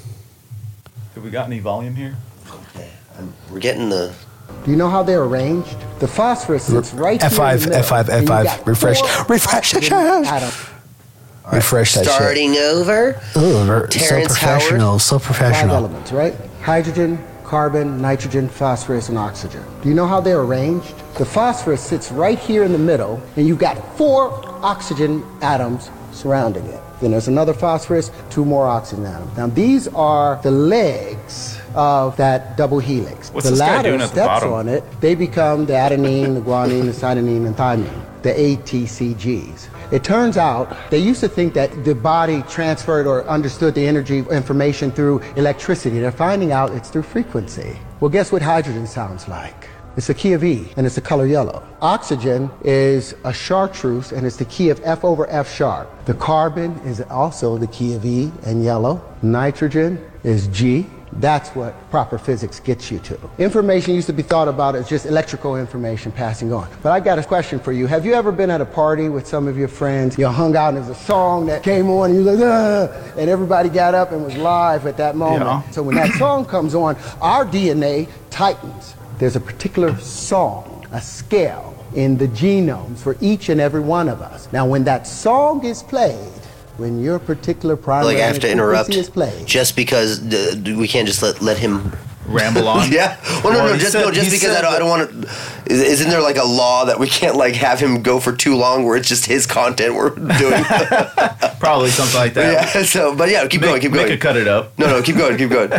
Have we got any volume here? Okay. I'm, we're getting the. Do you know how they're arranged? The phosphorus sits right F five, here in the middle, F five, and you F five. got Refresh. four Refresh. oxygen atoms. Refresh that shit. Starting over. Ooh, ver- so Terrence professional. Howard. So Five professional. elements, right? Hydrogen, carbon, nitrogen, phosphorus, and oxygen. Do you know how they're arranged? The phosphorus sits right here in the middle, and you've got four oxygen atoms surrounding it. Then there's another phosphorus, two more oxygen atoms. Now these are the legs of that double helix. What's the this guy ladder doing at the steps bottom? on it, they become the adenine, the guanine, the cytosine, and thymine, the A T C Gs. It turns out they used to think that the body transferred or understood the energy information through electricity. They're finding out it's through frequency. Well, guess what hydrogen sounds like? It's the key of E, and it's the color yellow. Oxygen is a chartreuse, and it's the key of F over F sharp. The carbon is also the key of E and yellow. Nitrogen is G. That's what proper physics gets you to. Information used to be thought about as just electrical information passing on. But I got a question for you. Have you ever been at a party with some of your friends? You hung out and there's a song that came on and you like, ah, and everybody got up and was live at that moment. Yeah. So when that song comes on, our D N A tightens. There's a particular song, a scale in the genomes for each and every one of us. Now when that song is played, when your particular primary Like I have to interrupt frequency is played, just because uh, we can't just let let him Ramble on. yeah. Well, no, Well, no, he just said- no, just he because I said don't, I that- don't want to. Is, isn't there like a law that we can't like have him go for too long, where it's just his content we're doing? Probably something like that. yeah. So, but yeah, keep Mick, going, keep Mick going. could cut it up. No, no, keep going, keep going.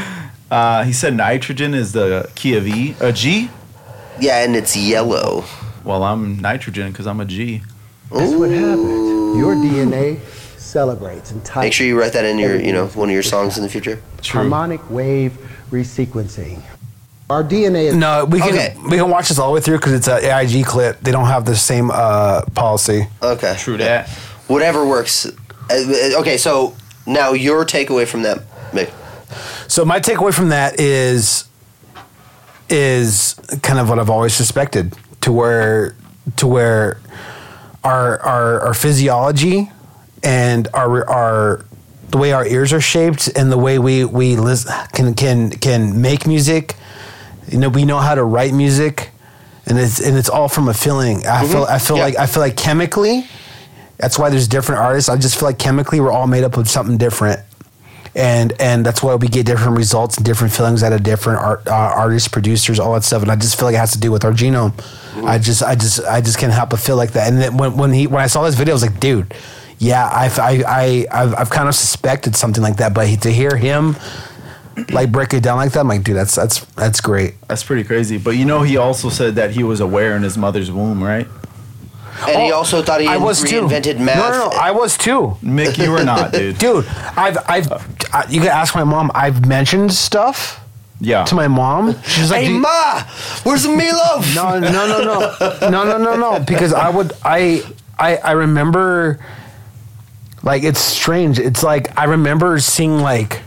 Uh, he said nitrogen is the key of E. A G? Yeah, and it's yellow. Well, I'm nitrogen because I'm a G. That's what happens. Your D N A celebrates and Make sure you write that in your, you know, one of your songs in the future. harmonic wave resequencing. Our D N A is No, we can Okay. we can watch this all the way through because it's an A I G clip. They don't have the same uh, policy. Okay. True that. Whatever works. Uh, Okay, so now your takeaway from that, Mick. So my takeaway from that is is kind of what I've always suspected, to where to where our our, our physiology and our our the way our ears are shaped and the way we we lis- can can can make music, you know, we know how to write music, and it's and it's all from a feeling. I Mhm. feel I feel Yeah. like I feel like chemically, that's why there's different artists. I just feel like chemically we're all made up of something different. And and that's why we get different results and different feelings out of different art, uh, artists, producers, all that stuff. And I just feel like it has to do with our genome. Mm-hmm. I just I just I just can't help but feel like that. And then when when he when I saw this video, I was like, dude, yeah, I've I, I I've, I've kind of suspected something like that. But he, to hear him like break it down like that, I'm like, dude, that's that's that's great. That's pretty crazy. But you know, he also said that he was aware in his mother's womb, right? And he also thought he I was too. reinvented math. No, no, no, I was too. Mick, you were not, dude. Dude, I've I've I, you can ask my mom. I've mentioned stuff. Yeah. To my mom, she's like, Hey, "Do- Ma, where's the meatloaf? No, no, no, no, no, no, no, no. Because I would, I, I, I remember, like, it's strange. It's like I remember seeing like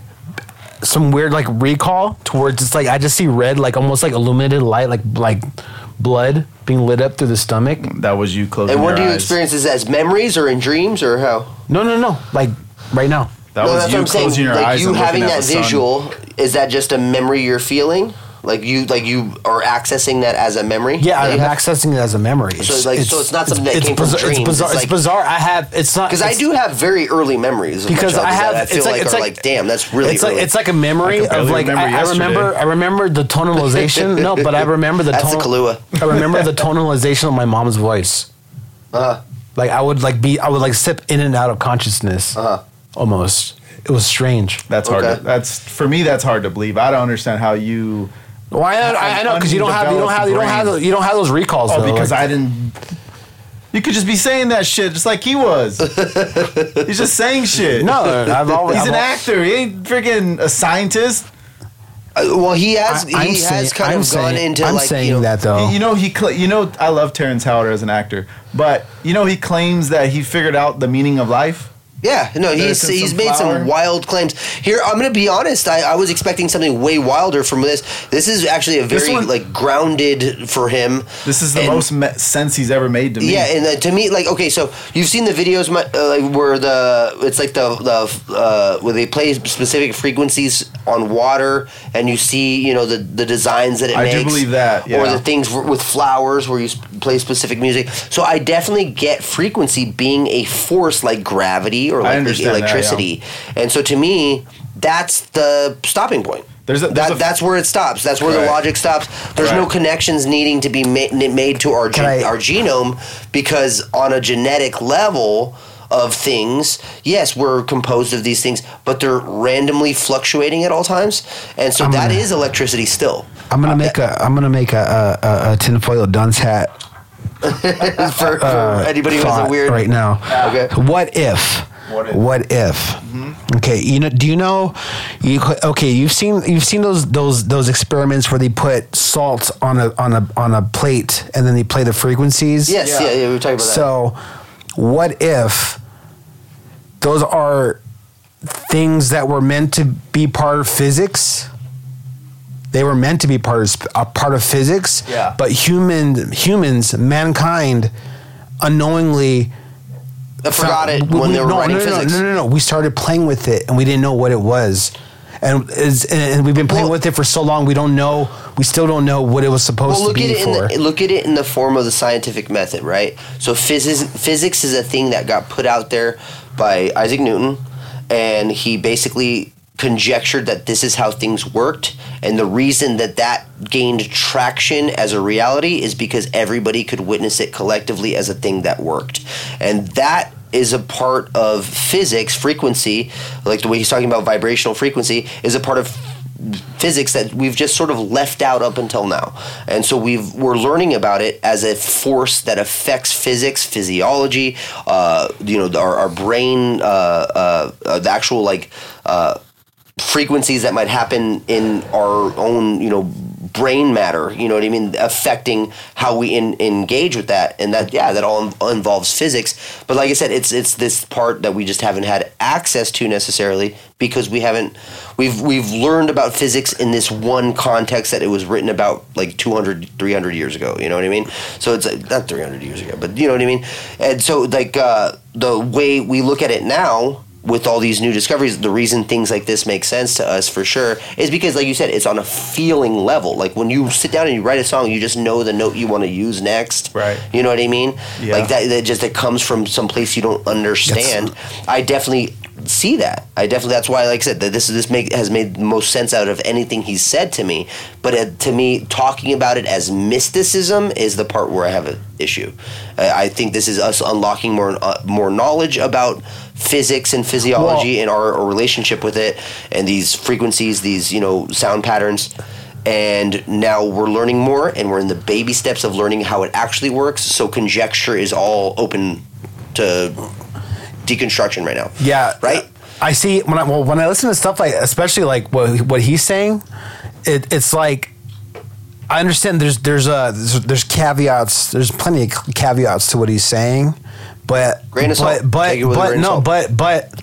some weird like recall towards. It's like I just see red, like almost like illuminated light, like like blood being lit up through the stomach. That was you closing And when your do you eyes. experience this, as memories or in dreams or how? No, no, no. Like right now. That no, was that's you what I'm saying. closing your Like eyes you and having looking at that the sun. visual, is that just a memory you're feeling? Like you, like you are accessing that as a memory. Yeah, that I'm you have? accessing it as a memory. So it's like, so it's not something that it's came bizarre, from dreams. It's bizarre. It's, It's, like, bizarre. I have. It's not Because I it's- do have very early memories of Because my I childhood have. that I feel it's like, like it's are like, like, damn, that's really It's like early. it's like a memory I can of barely like remember I, I remember. yesterday. I remember the tonalization. No, but I remember the That's the tonal. Kahlua. I remember the tonalization of my mom's voice. Uh-huh. Like I would like be. I would like sip in and out of consciousness. Uh-huh. Almost. It was strange. That's hard. Okay. To, that's for me. That's hard to believe. I don't understand how you. Well, I, I, I know because you don't have. You don't have. You don't have. Undeveloped those- You don't have those recalls. Oh, though. because like, I didn't. You could just be saying that shit just like he was. He's just saying shit. No, I've always. He's I've an al- actor. He ain't freaking a scientist. Uh, well, he has. I- I'm he saying- has kind I'm of saying- gone into I'm like saying you know, that though. You, you know he. Cl- you know I love Terrence Howard as an actor, but you know he claims that he figured out the meaning of life. Yeah, no, he's There's he's some made flour. some wild claims. Here, I'm gonna be honest. I, I was expecting something way wilder from this. This is actually a This very one- like grounded for him. This is the And- most me- sense he's ever made to me. Yeah, and uh, to me, like, okay, so you've seen the videos my, uh, like, where the it's like the the uh, where they play specific frequencies on water, and you see, you know, the the designs that it I do makes. believe that, Or yeah. the things w- with flowers where you s- play specific music. So I definitely get frequency being a force like gravity or I like understand that, electricity, and so to me, that's the stopping point. There's a- there's that, a- that's where it stops. That's where the Right. logic stops. There's no Right. connections needing to be ma- made to our Can gen- I- our genome, because on a genetic level of things, yes, we're composed of these things, but they're randomly fluctuating at all times, and so I'm that gonna- is electricity still. I'm gonna make a. I'm gonna make a a, a, a tinfoil dunce hat. for, for uh, anybody who has a thought weird right now. Okay. What if? What if? Mm-hmm. Okay, you know? Do you know? You okay? You've seen you've seen those those those experiments where they put salt on a on a on a plate and then they play the frequencies. Yes, yeah, yeah, we were talking about that. So, what if those are things that were meant to be part of physics? They were meant to be part of sp- a part of physics. Yeah. But human humans, mankind, unknowingly I forgot it we- when we- they were no, writing no, no, physics. No, no, no, We started playing with it and we didn't know what it was. And, is, and we've been playing Well- with it for so long, we don't know. We still don't know what it was supposed Well, look to at be it in for. the look at it in the form of the scientific method, right? So physics physics is a thing that got put out there by Isaac Newton, and he basically conjectured that this is how things worked, and the reason that that gained traction as a reality is because everybody could witness it collectively as a thing that worked, and that is a part of physics. Frequency, like the way he's talking about vibrational frequency, is a part of physics that we've just sort of left out up until now. And so we've we're learning about it as a force that affects physics, physiology, uh, you know, our, our brain, uh, uh, uh, the actual like uh, frequencies that might happen in our own, you know, brain matter, you know what I mean, affecting how we in, engage with that, and that yeah, that all in, involves physics. But like I said, it's it's this part that we just haven't had access to necessarily because we haven't we've we've learned about physics in this one context that it was written about like two hundred, three hundred years ago, you know what I mean? So it's like, not three hundred years ago, but you know what I mean? And so like uh, the way we look at it now, with all these new discoveries, the reason things like this make sense to us for sure is because, like you said, it's on a feeling level. Like when you sit down and you write a song, you just know the note you want to use next. Right. You know what I mean? Yeah. Like that, that just it comes from some place you don't understand. That's, I definitely see that. I definitely. That's why, like I said, that this this make has made the most sense out of anything he's said to me. But uh, to me, talking about it as mysticism is the part where I have an issue. I, I think this is us unlocking more uh, more knowledge about physics and physiology well, and our, our relationship with it, and these frequencies, these you know sound patterns. And now we're learning more, and we're in the baby steps of learning how it actually works. So conjecture is all open to deconstruction right now. Yeah, right. I see when I well when I listen to stuff like, especially like what what he's saying, it, it's like I understand there's there's uh there's, there's caveats. There's plenty of caveats to what he's saying, but grain of but salt. but, Take it with a but grain of no salt. but but.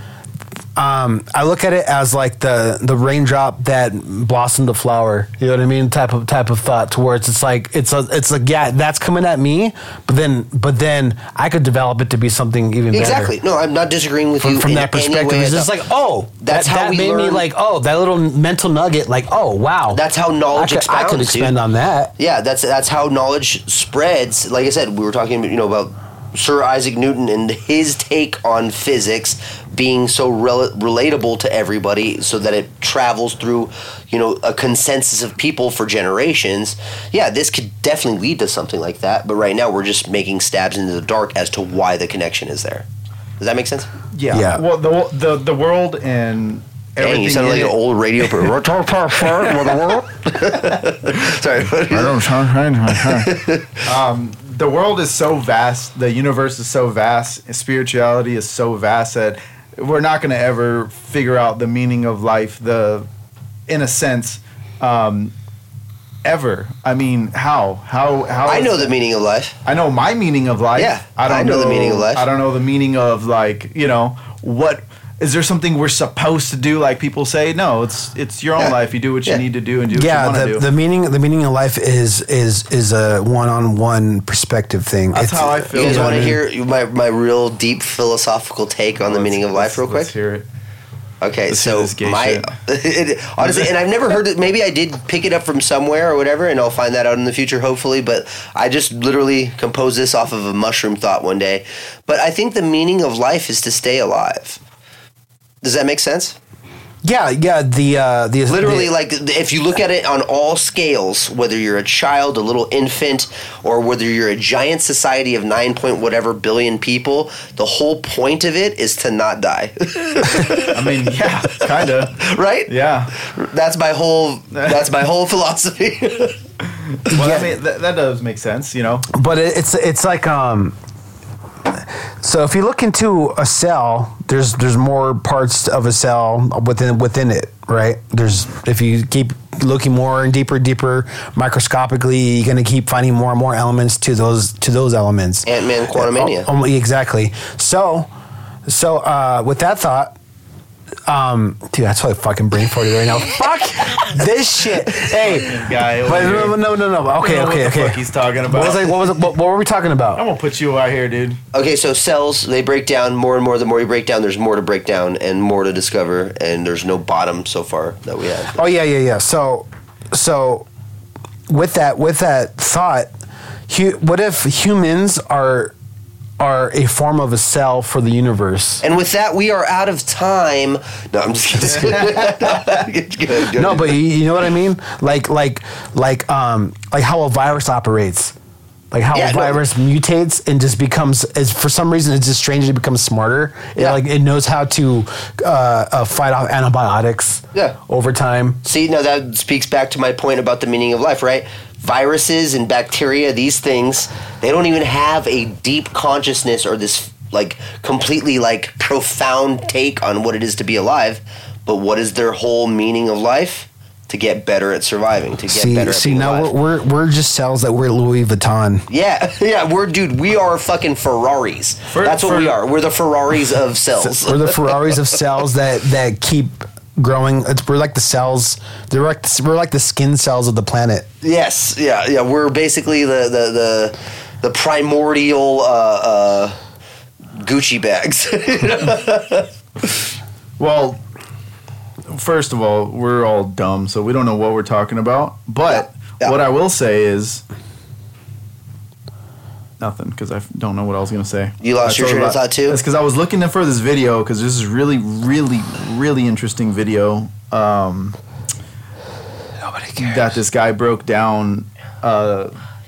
Um, I look at it as like the, the raindrop that blossomed the flower. You know what I mean? Type of type of thought towards it's like it's a it's like yeah that's coming at me, but then but then I could develop it to be something even exactly. better. No, I'm not disagreeing with from, you from in that perspective. Any way. It's just like oh that's that, how that we made learn. me like oh that little mental nugget like oh wow that's how knowledge I could, expounds. I could expand dude. on that. Yeah, that's that's how knowledge spreads. Like I said, we were talking you know about Sir Isaac Newton and his take on physics being so rel- relatable to everybody so that it travels through, you know, a consensus of people for generations. Yeah, this could definitely lead to something like that, but right now we're just making stabs into the dark as to why the connection is there. Does that make sense? Yeah. Yeah. Well, the the the world and everything. Dang, you sound in like it- an old radio per- Sorry. um, the world is so vast, the universe is so vast, and spirituality is so vast that we're not going to ever figure out the meaning of life, the, in a sense, um, ever. I mean, how? How? How? I is know that? the meaning of life. I know my meaning of life. Yeah, I don't I know the meaning of life. I don't know the meaning of like, you know, what is there something we're supposed to do like people say? No, it's it's your own Yeah. life. You do what you Yeah. need to do and do what you Yeah, want to the, do. the meaning the meaning of life is is is a one on one perspective thing. That's It's- how I feel. You guys Yeah, want to I hear my, my real deep philosophical take on the Let's- meaning of life real quick? Let's hear it. Okay, Let's hear so this gay my it, honestly, and I've never heard it. Maybe I did pick it up from somewhere or whatever, and I'll find that out in the future, hopefully. But I just literally composed this off of a mushroom thought one day. But I think the meaning of life is to stay alive. Does that make sense? Yeah, yeah. The uh, the Literally, the, like if you look at it on all scales, whether you're a child, a little infant, or whether you're a giant society of nine point whatever billion people, the whole point of it is to not die. I mean, yeah, kind of. Right? Yeah. That's my whole. That's my whole philosophy. Well, Yeah. I mean, that, that does make sense, you know. but it, it's it's like um. So if you look into a cell, there's there's more parts of a cell within within it, right? There's if you keep looking more and deeper, deeper, microscopically, you're gonna keep finding more and more elements to those to those elements. Ant-Man Quantumania. Oh, oh, exactly. So, so uh, with that thought, um, dude, that's why I fucking brain farted right now. Fuck this shit. Hey, Guy over but here. no, no, no, no. Okay, I don't know okay, what the okay. fuck he's talking about. What was I, what was it, what, what were we talking about? I'm gonna put you out here, dude. Okay, so cells, they break down more and more. The more you break down, there's more to break down and more to discover, and there's no bottom so far that we have. Oh yeah, yeah, yeah. So, so with that, with that thought, hu- what if humans are are a form of a cell for the universe? And with that, we are out of time. No, I'm just kidding. Good, good. No, but you, you know what I mean? Like, like, like, um, like how a virus operates. Like how Yeah, a no. virus mutates and just becomes, is for some reason, it's just strangely becomes smarter. It Yeah. like it knows how to uh, uh, fight off antibiotics. Yeah. Over time. See, now that speaks back to my point about the meaning of life, right? Viruses and bacteria, these things, they don't even have a deep consciousness or this like completely like profound take on what it is to be alive. But what is their whole meaning of life? To get better at surviving, to get See, better at see being now alive. we're, we're we're just cells that wear Louis Vuitton. Yeah, yeah, we're dude. We are fucking Ferraris. For- That's what for- we are. We're the Ferraris of cells. We're the Ferraris of cells that that keep growing. It's, we're like the cells. They're like we're like the skin cells of the planet. Yes, yeah, yeah. We're basically the the the, the primordial uh, uh, Gucci bags. Well, first of all, we're all dumb, so we don't know what we're talking about. But Yeah, yeah. what I will say is nothing, because I f- don't know what I was going to say. You lost I your told train of about- thought too? It's because I was looking for this video, because this is really, really, really interesting video. Um, Nobody cares. that this guy broke down. Uh,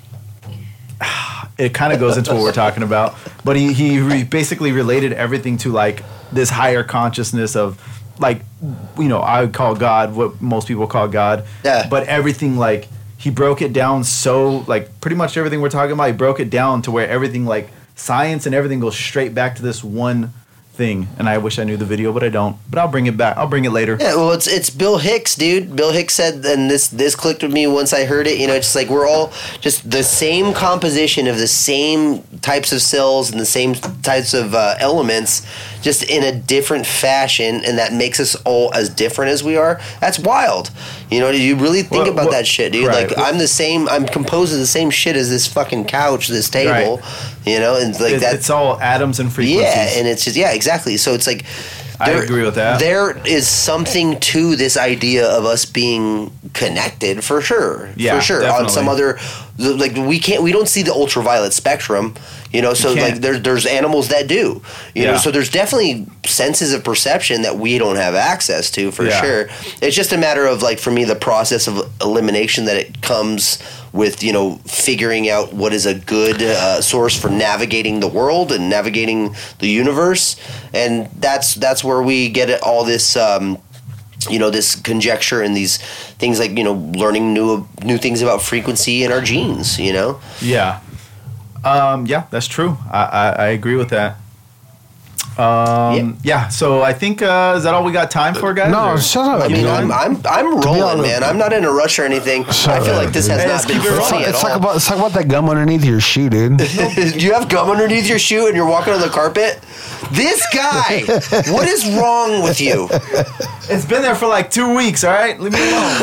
it kind of goes into what we're talking about, but he he re- basically related everything to like this higher consciousness of like, you know, I would call God what most people call God. Yeah. But everything like he broke it down so like pretty much everything we're talking about. He broke it down to where everything like science and everything goes straight back to this one thing. And I wish I knew the video, but I don't. But I'll bring it back. I'll bring it later. Yeah, well, it's it's Bill Hicks, dude. Bill Hicks said, and this this clicked with me once I heard it. You know, it's just like we're all just the same composition of the same types of cells and the same types of uh, elements, just in a different fashion, and that makes us all as different as we are. That's wild. You know, you really think Well, about well, that shit, dude. right. Like I'm the same. I'm composed of the same shit as this fucking couch, this table. Right. You know, and like It- that. it's all atoms and frequencies. Yeah, and it's just yeah, exactly. So it's like I agree with that. There is something to this idea of us being connected for sure. Yeah, for sure. definitely. On some other like we can't we don't see the ultraviolet spectrum, you know, so You can't. like there, there's animals that do. You know, Yeah. so there's definitely senses of perception that we don't have access to for Yeah. sure. It's just a matter of like for me the process of elimination that it comes with, you know, figuring out what is a good uh, source for navigating the world and navigating the universe, and that's that's where we get it, all this, um, you know, this conjecture and these things like, you know, learning new new things about frequency in our genes. You know, Yeah. Um, yeah, that's true. I, I, I agree with that. Um, yeah. So I think uh, is that all we got time for, guys? No, Or- shut up. I mean, dude. I'm I'm I'm rolling, honest- man. I'm not in a rush or anything. I feel like this has Hey, not let's been keep it rolling. funny at Let's talk all. about let's talk about that gum underneath your shoe, dude. Do you have gum underneath your shoe and you're walking on the carpet? This guy, what is wrong with you? It's been there for like two weeks. All right, leave me alone.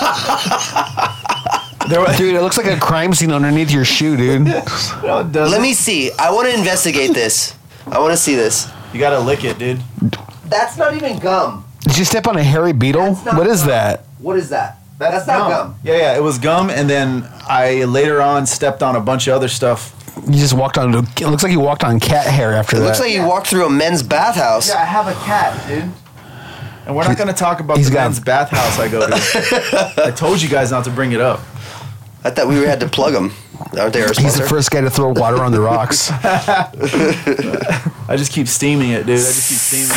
there was, Dude, it looks like a crime scene underneath your shoe, dude. no, it doesn't. Let me see. I want to investigate this. I want to see this. You gotta lick it, dude. That's not even gum. Did you step on a hairy beetle? That's not What is gum. that? What is that? That's, not gum. Yeah, yeah, it was gum, and then I later on stepped on a bunch of other stuff. You just walked on. It looks like you walked on cat hair after It that. looks like you walked through a men's bathhouse. Yeah, I have a cat, dude. And we're not gonna talk about He's the got- men's bathhouse I go to. I told you guys not to bring it up. I thought we had to plug them. Aren't they our He's sponsor? the first guy to throw water on the rocks. I just keep steaming it, dude. I just keep steaming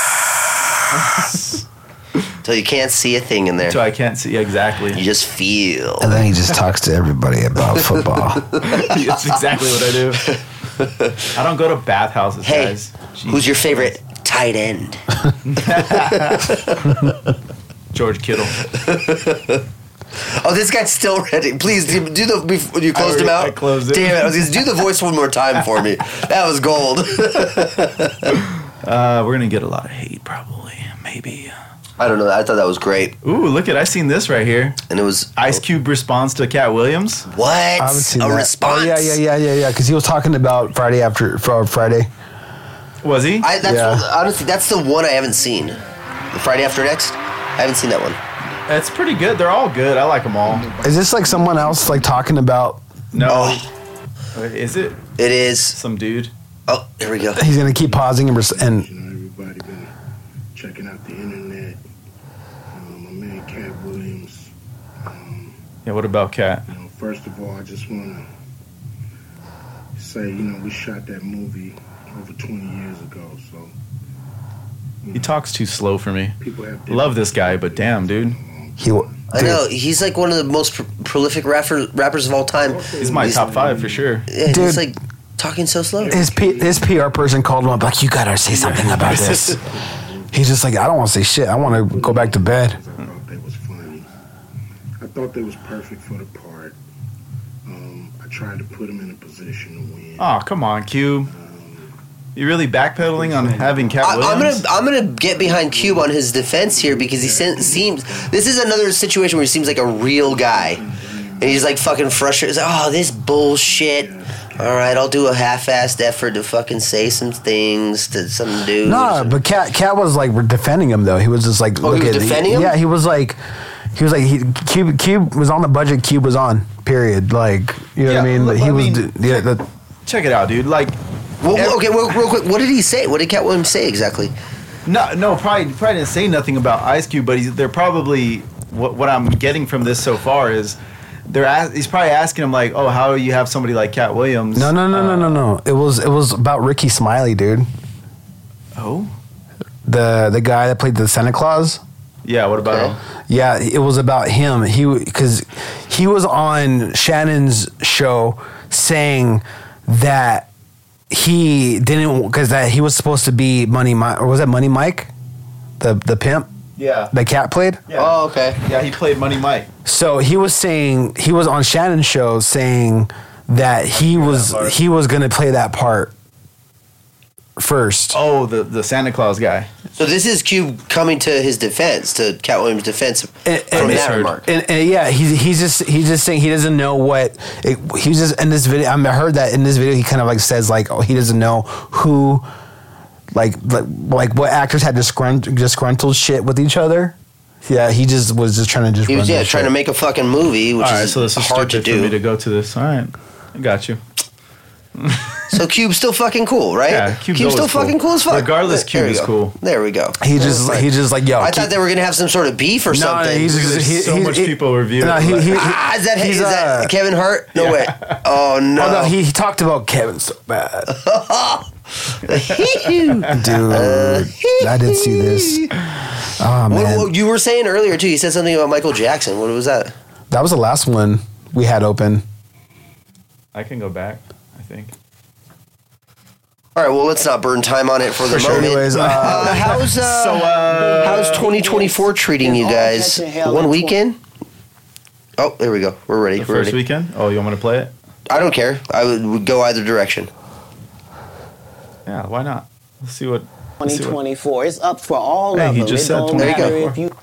it Until you can't see a thing in there. until I can't see exactly. You just feel. And then he just talks to everybody about football. That's exactly what I do. I don't go to bathhouses, Hey, guys. who's your favorite tight end? George Kittle. Oh, this guy's still ready. Please do do the. before You closed I him already- out. I closed it. Damn it! I was gonna do the voice one more time for me. That was gold. Uh, we're gonna get a lot of hate, probably. Maybe. I don't know. I thought that was great, Ooh, look at I seen this right here. and it was Ice Cube responds to Cat Williams. what I haven't seen a that. response. Oh, yeah, yeah, yeah, yeah, yeah. Because he was talking about Friday after for Friday. Was he? I, that's Yeah. honestly that's the one I haven't seen. The Friday After Next. I haven't seen that one. That's pretty good. They're all good. I like them all. Is this like someone else like talking about? No. Is it It is. some dude? Oh, here we go. He's gonna keep pausing and, res- and You know, everybody been checking out the internet. Um, my man Cat Williams. Um, Yeah. What about Cat? you know, first of all, I just want to say, you know, we shot that movie over twenty years ago, so. He talks too slow for me. People have Love this guy, but damn, dude. He, I know he's like one of the most pr- prolific rapper, rappers of all time. He's my top five for sure. Yeah, Dude. he's like talking so slow. his P, his P R person called him up like, you gotta say something about this. He's just like, I don't want to say shit. I want to go back to bed. I thought they was funny. I thought they was perfect for the part. Um, I tried to put them in a position to win. Oh, come on, Cube. You really backpedaling on having Cat I, I'm Williams? gonna I'm gonna get behind Cube on his defense here because he sen- seems this is another situation where he seems like a real guy, and he's like fucking frustrated. He's like, oh, this bullshit. All right, I'll do a half-assed effort to fucking say some things to some dude. Nah, but Cat Cat was like defending him though. He was just like, Oh, he look was at defending him? Yeah, he was like, he was like, he, Cube Cube was on the budget. Cube was on. Period. Like, you know Yeah, what I mean? look, But he I was. mean, d- yeah. The, Check it out, dude. Like, Well, ev- okay, well, real quick, what did he say? What did Cat Williams say exactly? no, no, probably, probably didn't say nothing about Ice Cube, but he's, they're probably what, what I'm getting from this so far is they're as, he's probably asking him like, oh, how do you have somebody like Cat Williams? no, no, no, no, no, no. It was it was about Ricky Smiley, dude. Oh, The the guy that played the Santa Claus. yeah. What about Okay. him? Yeah, it was about him. He because he was on Shannon's show saying that he didn't because that he was supposed to be Money Mike, or was that Money Mike, the the pimp Yeah. that Cat played. Yeah. Oh, okay. Yeah, he played Money Mike. So he was saying he was on Shannon's show saying that he was part. he was gonna play that part first. Oh, the, the Santa Claus guy. So this is Cube coming to his defense, to Cat Williams' defense And- from and- that heard. remark. And, and yeah, he's he's just he's just saying he doesn't know what it, he's just in this video. I, mean, I heard that in this video he kind of like says like, oh, he doesn't know who like like like what actors had disgrunt- disgruntled shit with each other. Yeah, he just was just trying to just He was run yeah that trying shit. to make a fucking movie, which All right, is so this is hard to stupid for me to do. go to this. All right, I got you. So Cube's still fucking cool, right? Yeah, Cube's still always cool. fucking cool as fuck. Regardless, There Cube we is go. cool. There we go. He just That's he just like yo. I keep- thought they were gonna have some sort of beef or no, something. no, he's just There's he, so he- much he- people review No, it, he, like- he, ah, is that, he's, is that uh, Kevin Hart? No Yeah. way. Oh no. Oh no, he, he talked about Kevin so bad. Dude, Dude, I did see this. Oh man, What, what you were saying earlier too. You said something about Michael Jackson. What was that? that was the last one we had open. I can go back, I think. All right. Well, let's not burn time on it for the For sure. moment. Anyways, uh, Uh, how's uh, So, uh, how's twenty twenty-four treating you guys? One weekend? Oh, there we go. We're ready. The We're first ready. weekend? Oh, you want me to play it? I don't care. I would, would go either direction. Yeah, why not? Let's see what. let's see twenty what- twenty-four. It's up for all Hey, of he them. just It said don't There you matter go. if you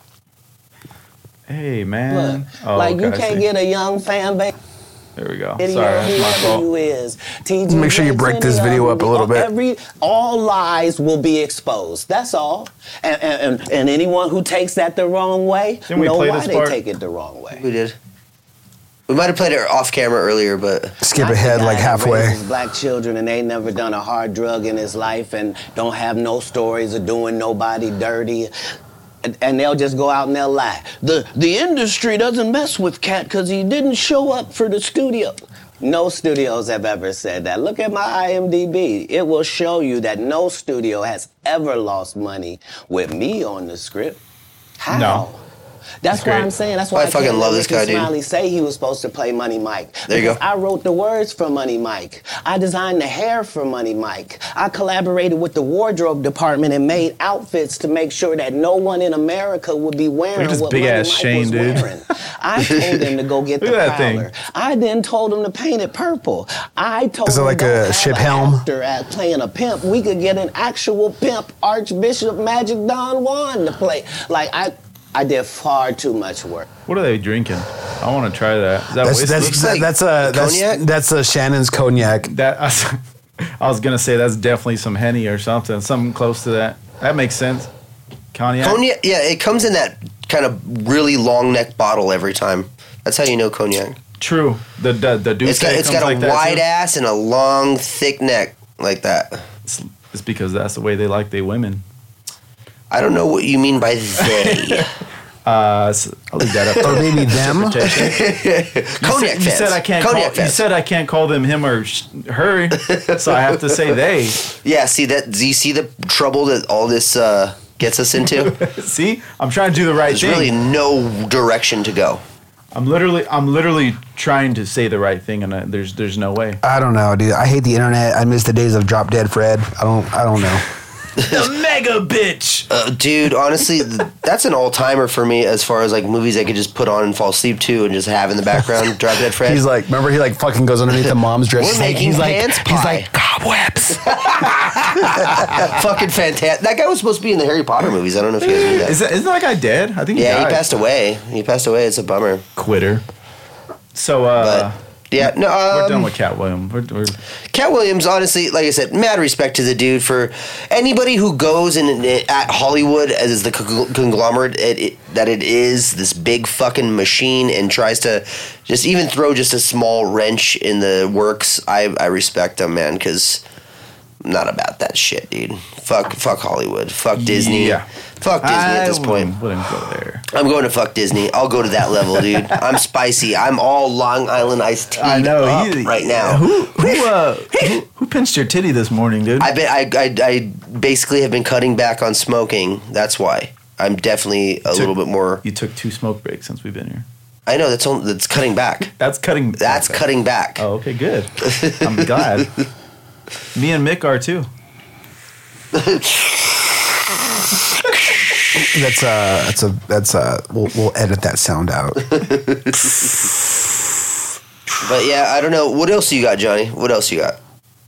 Hey, man. look. Oh, like you okay, I can't see. get a young fan base. There we go. Video, Sorry, that's my whoever fault. you is. T G Make sure you break this video up a little bit. Every all lies will be exposed. That's all. And and, and, and anyone who takes that the wrong way, Didn't we know play why this they part? take it the wrong way. We did. We might have played it off camera earlier, but Skip I ahead think like I halfway. raises black children and they never done a hard drug in his life and don't have no stories of doing nobody dirty. And, and they'll just go out and they'll lie. The the industry doesn't mess with Cat because he didn't show up for the studio. No studios have ever said that. Look at my I M D B. It will show you that no studio has ever lost money with me on the script. How? No. That's That's why great. I'm saying. That's why I I, fucking can't love let this Ricky guy, dude. Smiley say he was supposed to play Money Mike. There you Because go. I wrote the words for Money Mike. I designed the hair for Money Mike. I collaborated with the wardrobe department and made outfits to make sure that no one in America would be wearing Look at this what big Money ass Mike Shane, was dude. wearing. I told him to go get the Look at that thing. Prowler. I then told him to paint it purple. I told Is it him like don't a have ship an helm? actor at playing a pimp. We could get an actual pimp, Archbishop Magic Don Juan, to play. Like I. I did far too much work. What are they drinking? I want to try that. Is that That's whiskey? that's looks like that's a that's cognac? that's a Shannon's cognac. that I was, I was gonna say that's definitely some Henny or something, something close to that. That makes sense. Cognac. cognac. Yeah, it comes in that kind of really long neck bottle every time. That's how you know cognac. True. The the the Douce It's got it's comes got like a that, wide too. ass and a long thick neck like that. It's, it's because that's the way they like they women. I don't know what you mean by they. Uh, so I'll leave that up. Or maybe them. You Cognac said, you said fans. I can't Cognac call. You fans. said I can't call them him or sh- her, so I have to say they. Yeah, see that? Do you see the trouble that all this uh, gets us into? See, I'm trying to do the right There's thing. really no direction to go. I'm literally, I'm literally trying to say the right thing, and I, there's, there's no way. I don't know, dude. I hate the internet. I miss the days of Drop Dead Fred. I don't. I don't know. The mega bitch. Uh, dude, honestly, th- that's an all-timer for me as far as like movies I could just put on and fall asleep to and just have in the background. Drop Dead Fred. He's like, remember, he like fucking goes underneath the mom's dress. We're He's like, making he's like, pants he's pie. like, cobwebs. Fucking fantastic. That guy was supposed to be in the Harry Potter movies. I don't know if you guys knew that. Is that, isn't that guy dead? I think he Yeah, died. he passed away. He passed away. It's a bummer. Quitter. So, uh, Yeah, no. Um, we're done with Cat Williams. We're, we're, Cat Williams, honestly, like I said, mad respect to the dude for anybody who goes and and at Hollywood as the con- conglomerate it, it, that it is, this big fucking machine, and tries to just even throw just a small wrench in the works. I I respect them, man, because I'm not about that shit, dude. Fuck, fuck Hollywood. Fuck Disney. Yeah. Fuck Disney at this I point. wouldn't go there. I'm going to fuck Disney. I'll go to that level, dude. I'm spicy. I'm all Long Island iced tea I know up he- right now. Who who, uh, who who pinched your titty this morning, dude? I've been, I, I, I basically have been cutting back on smoking. That's why I'm definitely a Took- little bit more. You took two smoke breaks since we've been here. I know that's only, that's cutting back. That's cutting. That's okay. cutting back. Oh, okay, good. I'm glad. Me and Mick are too. That's uh, that's a that's uh, we'll we'll edit that sound out. But yeah, I don't know. What else you got, Johnny? What else you got?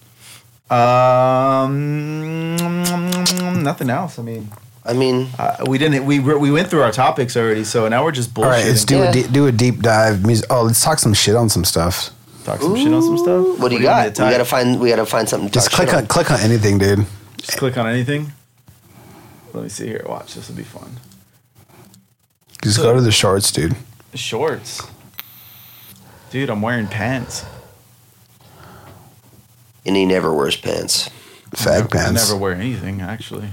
Um, nothing else. I mean, I mean, uh, we didn't. We were- we went through our topics already, so now we're just bullshitting. All right, let's do Yeah. a de- do a deep dive. Music. Oh, let's talk some shit on some stuff. Talk some shit on some stuff. What do you want me got? to We type? gotta find. We gotta find something. To Just talk click shit on click on anything, dude. Just click on anything. Let me see here. Watch. This will be fun. Just go to the shorts, dude. Shorts. Dude, I'm wearing pants. And he never wears pants. Fag I pants. never wear anything, actually.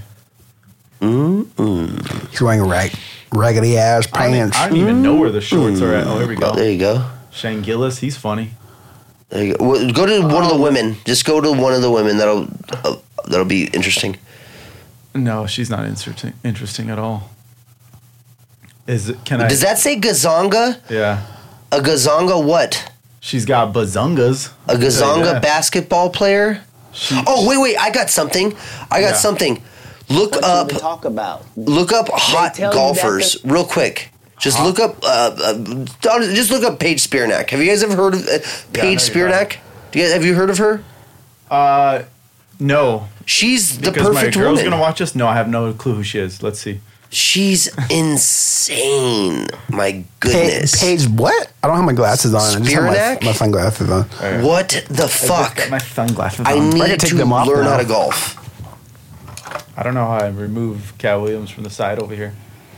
Mm-mm. He's wearing rag, raggedy ass I don't, e- pants. I don't even know where the shorts are at. Oh, here we go. Oh, there you go. Shane Gillis, he's funny. There you go. Well, go to one of the women. Just go to one of the women. That'll uh, that'll be interesting. No, she's not interesting. Interesting at all. Is it? Can I? Does that say gazonga? Yeah. A gazonga what? She's got bazungas. A I'll tell you gazonga that. basketball player? She- Oh wait, wait! I got something. I got Yeah. something. Look What up. you talk about? Look up hot tell you golfers that real quick. Just look up. Uh, uh, just look up Paige Spearnack. Have you guys ever heard of uh, Paige know you're Spearnack? Do you guys, have you heard of her? Uh, no. She's the Because my perfect girl's woman. gonna watch us. No, I have no clue who she is. Let's see. She's insane. My Pa- goodness. Paige, what? I don't have my glasses on. I just have Spearnack? my, my sunglasses on. What the fuck? Got my sunglasses I on. need can take to them off learn now. how to golf. I don't know how I remove Cat Williams from the side over here.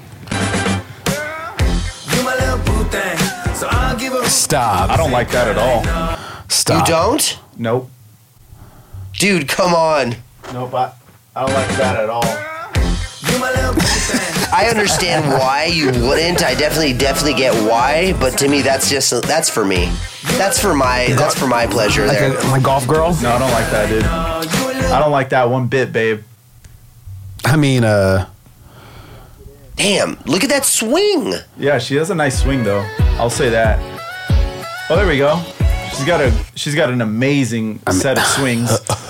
Stop. I don't like that at all. Stop. You don't? Nope. Dude, come on. Nope. I, I don't like that at all. I understand why you wouldn't. I definitely, definitely get why. But to me, that's just that's for me. That's for my that's for my pleasure Like there. a, my golf girl? No, I don't like that, dude. I don't like that one bit, babe. I mean, uh, Damn! Look at that swing. Yeah, she has a nice swing though. I'll say that. Oh, there we go. She's got a she's got an amazing set of swings.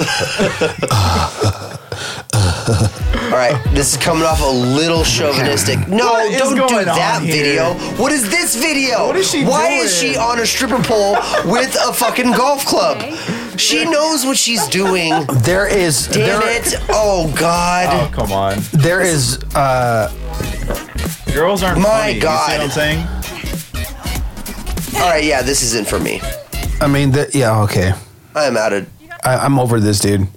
All right, this is coming off a little chauvinistic. No, What is don't do going that on here? video. What is this video? What is she Why doing? is she on a stripper pole with a fucking golf club? She knows what she's doing. there is. Damn there, it! Oh Oh, God! come on. There is. Uh, Girls aren't My funny. God. You see what I'm saying? All right, yeah, this isn't for me. I mean, the, yeah, okay. I'm out of. I, I'm over this, dude.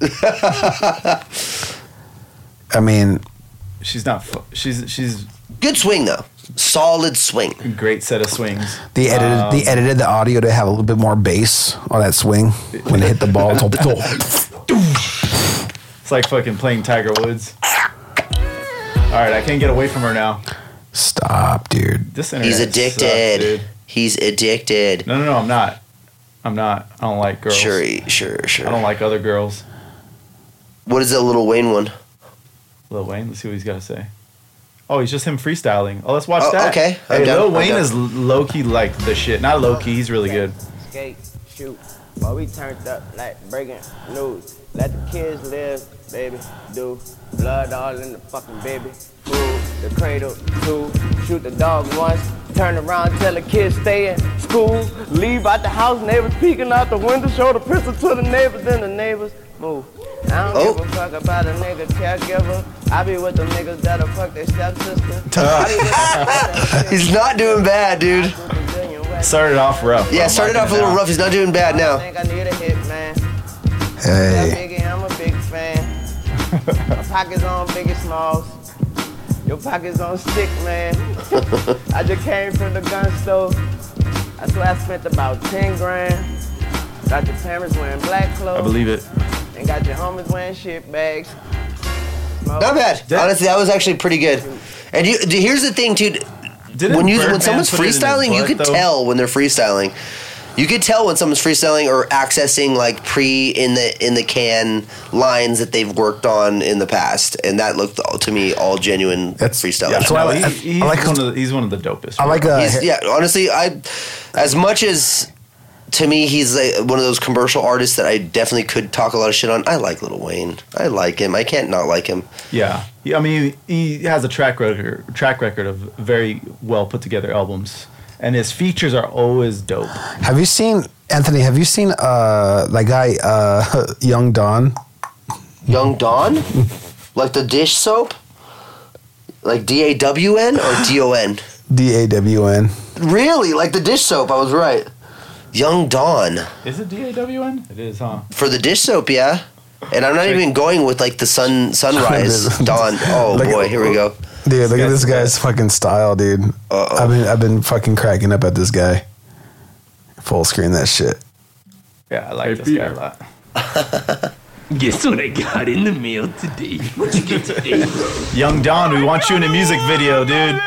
I mean, She's not. Fu- she's she's Good swing though. Solid swing. a great set of swings. they edited Um, they edited the audio to have a little bit more bass on that swing when they hit the ball. It's all- It's like fucking playing Tiger Woods. All right, I can't get away from her now. Stop, dude. This He's internet addicted. sucks, dude. He's addicted. No, no, no. I'm not. I'm not. I don't like girls. Sure, sure, sure. I don't like other girls. What is that Lil Wayne one? Lil Wayne. Let's see what he's got to say. Oh, he's just him freestyling. Oh, let's watch Oh, that. okay. I'm Hey, down. Lil I'm Wayne down. is low key like the shit. Not low key. He's really good. Skate, shoot, but we turned up like breaking news. Let the kids live, baby, do. Blood all in the fucking baby. Food, the cradle, two. Shoot the dog once. Turn around, tell the kids stay in school. Leave out the house, neighbors peeking out the window. Show the pistol to the neighbors, then the neighbors move. I don't Oh. give a fuck about a nigga caregiver. I be with the niggas that'll fuck their stepsister. I be with the He's not doing bad, dude. Started off rough. Yeah, I'm started liking off a it little now. rough. He's not doing bad I now. think I need a hit, man. Hey. Biggie, I'm a big fan. My pockets on Biggie Smalls. Your pockets on stick, man. I just came from the gun store. That's where I spent about ten grand. Got your parents wearing black clothes. I believe it. And got your homies wearing shit bags. Not bad. Honestly, that was actually pretty good. And you, here's the thing, dude. Didn't when you when Birdman someone's put it in his freestyling, you butt, could though? tell when they're freestyling. You could tell when someone's freestyling or accessing like pre in the in the can lines that they've worked on in the past, and that looked all, to me all genuine freestyling. that's why I No, like- he- he's, I like- one of the, he's one of the dopest. I like uh, He's, yeah, honestly, I as much as to me he's like one of those commercial artists that I definitely could talk a lot of shit on. I like Lil Wayne. I like him. I can't not like him. Yeah, yeah. I mean, he has a track record track record of very well put together albums, and his features are always dope. Have you seen Anthony? Have you seen uh that guy uh Young Don? Young Don, like the dish soap, like D A W N or D O N. D A W N. Really, like the dish soap. I was right. Young Dawn. Is it D A W N? It is, huh? For the dish soap, yeah. And I'm not even going with like the sun sunrise dawn. Oh Like- boy, here we go. Dude, look at this guy's fucking style, dude. Uh-oh. I've been I've been fucking cracking up at this guy. Full screen that shit. Yeah, I like this guy a lot. Guess what I got in the mail today? What you get today, bro? Young Don, we want you in a music video, dude.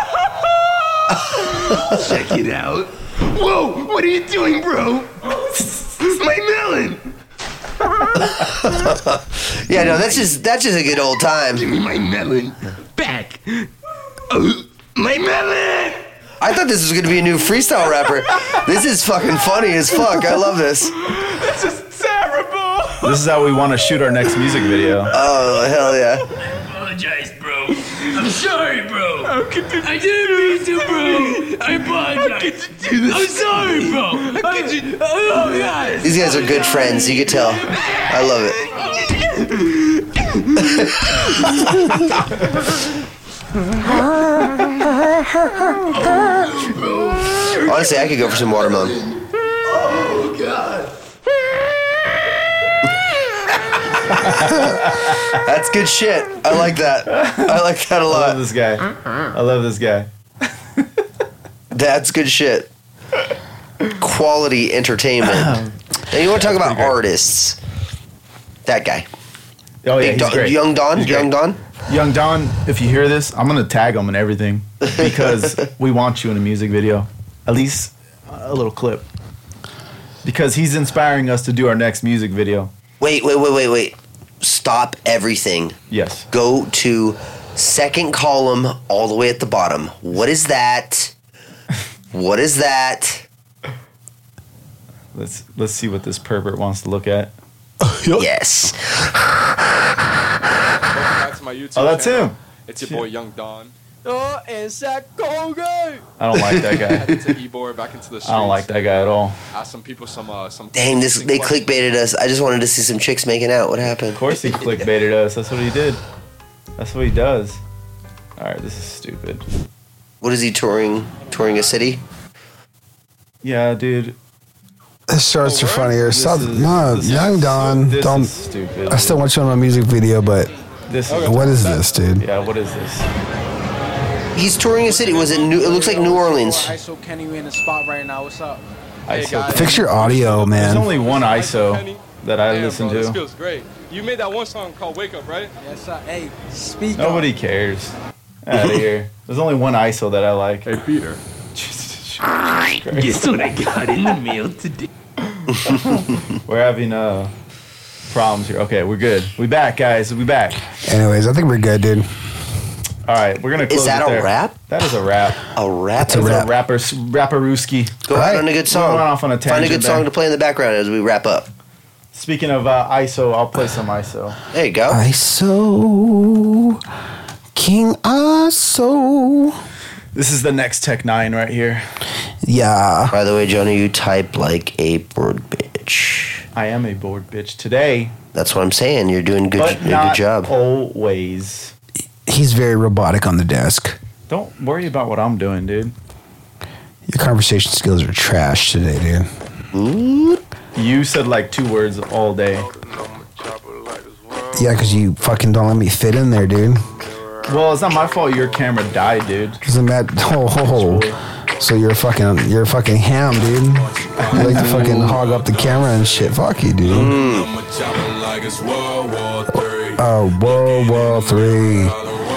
Check it out. Whoa, what are you doing, bro? My melon. Yeah, no, that's just that's just a good old time. Give me my melon back. Oh, my melon. I thought this was gonna be a new freestyle rapper. This is fucking funny as fuck. I love this. This is terrible. This is how we want to shoot our next music video. Oh hell yeah! I apologize, bro. I'm sorry, bro. How could you I didn't mean to, bro. I apologize. How could you do this? I'm sorry, bro. How could you? Oh, guys. These guys are good friends. You could tell. I love it. Honestly, I could go for some watermelon. Oh, God. That's good shit. I like that. I like that a I lot. love this guy. I love this guy. That's good shit. Quality entertainment. Now you want to talk about artists? That guy. Oh yeah, Big he's Don- great. Young Don. He's great. Young Don. Young Don, if you hear this, I'm gonna tag him and everything because we want you in a music video, at least a little clip, because he's inspiring us to do our next music video. Wait, wait, wait, wait, wait. Stop everything. Yes. Go to second column all the way at the bottom. What is that? What is that? Let's let's see what this pervert wants to look at. Yes. Welcome back to my YouTube Oh, that's channel. him. It's your boy Young Don. Oh, it's that Congo. I don't like that guy. Headed to Ybor, back into the streets. I don't like that guy at all. Ask some people some uh, some. Dang, this they clickbaited us. I just wanted to see some chicks making out. What happened? Of course he clickbaited us. That's what he did. That's what he does. All right, this is stupid. What is he touring? Touring a city? Yeah, dude. His shorts are funnier. This South, is- no, this is- Young Don. this Don't. is stupid, I still want you on my music video, but This what is this, dude? Yeah, what is this? He's touring a city. Was it New? It looks like New Orleans. I S O Kenny, we in the spot right now. What's up? I S O Kenny. Fix your audio, There's man. only one I S O that I Damn, listen bro, This to. feels great. You made that one song called "Wake Up," right? Yes, sir. Hey, speak. Nobody cares. Out of here. There's only one I S O that I like. Hey, Peter. Guess what I got in the mail today? We're having uh, problems here. Okay, we're good. We back, guys. We back. Anyways, I think we're good, dude. All right, we're gonna close Is that it a there. rap? That is a rap. A rap? That's a rap. Rapper, rapperooski. Go All out right. on a good We song. went off on a Find a tangent good there. song to play in the background as we wrap up. Speaking of uh, I S O, I'll play some I S O. There you go. I S O. King I S O. This is the next Tech Nine right here. Yeah. By the way, Johnny, you type like a bored bitch. I am a bored bitch today, That's what I'm saying. You're doing good. but Good not job. always. He's very robotic on the desk. Don't worry about what I'm doing, dude. Your conversation skills are trash today, dude. You said like two words all day. Yeah, because you fucking don't let me fit in there, dude. Well, it's not my fault your camera died, dude. Isn't that oh, ho, ho. So you're fucking you're fucking ham, dude. You like to fucking hog up the camera and shit. Fuck you, dude. Oh, World War Three.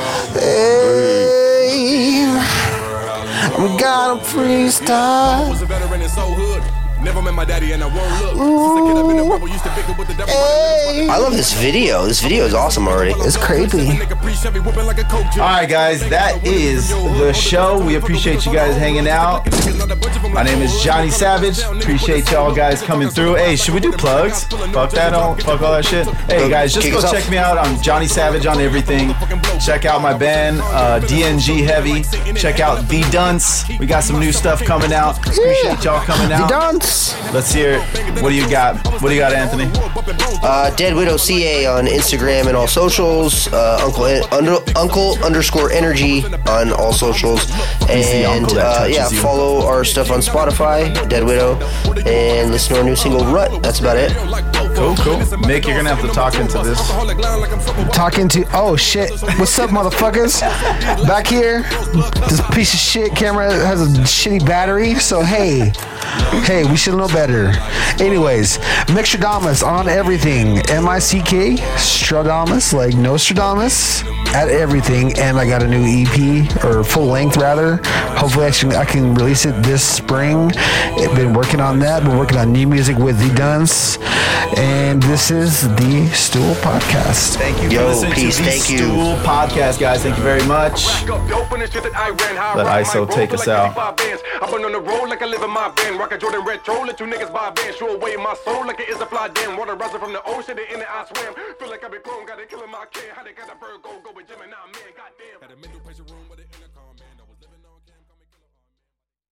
Hey, I'm gonna freestyle. Never met my daddy and I won't look. I love this video. This video is awesome already. It's creepy. All right, guys, that is the show. We appreciate you guys hanging out. My name is Johnny Savage. Appreciate y'all guys coming through. Hey, should we do plugs? Fuck that, don't fuck all that shit. Hey guys, just Kick go us off. check me out. I'm Johnny Savage on everything. Check out my band, uh, D N G Heavy. Check out The Dunce. We got some new stuff coming out. Appreciate y'all coming The out. Dunce. Let's hear it. What do you got? What do you got, Anthony? Uh, Dead Widow C A on Instagram and all socials. Uh, Uncle under, Uncle underscore Energy on all socials. He's the And uncle that uh, touches yeah, you. follow our stuff on Spotify, Dead Widow, and listen to our new single Rut. That's about it. Cool, cool. Mick, you're gonna have to talk into this. Talking to oh shit. What's up, motherfuckers? Back here. This piece of shit camera has a shitty battery. So hey, hey, we should know better. Anyways, Mixtradamus on everything. M I C K Stradamus, like Nostradamus at everything. And I got a new E P or full length rather. Hopefully I can I can release it this spring. I've been working on that. Been working on new music with The Dunce. And this is the Stool Podcast. Thank you Yo, for listening peace, to the thank you. Stool Podcast, guys. Thank you very much. Let I S O take us out. I've been on the road like I live in my van. Rock a Jordan retro, let you niggas buy bands. Show away my soul like it is a fly dam. Water rising from the ocean, the in it I swam. Feel like I've been cloned, got it killing my kid. How they got a bird go, go with Gemini, man, goddamn.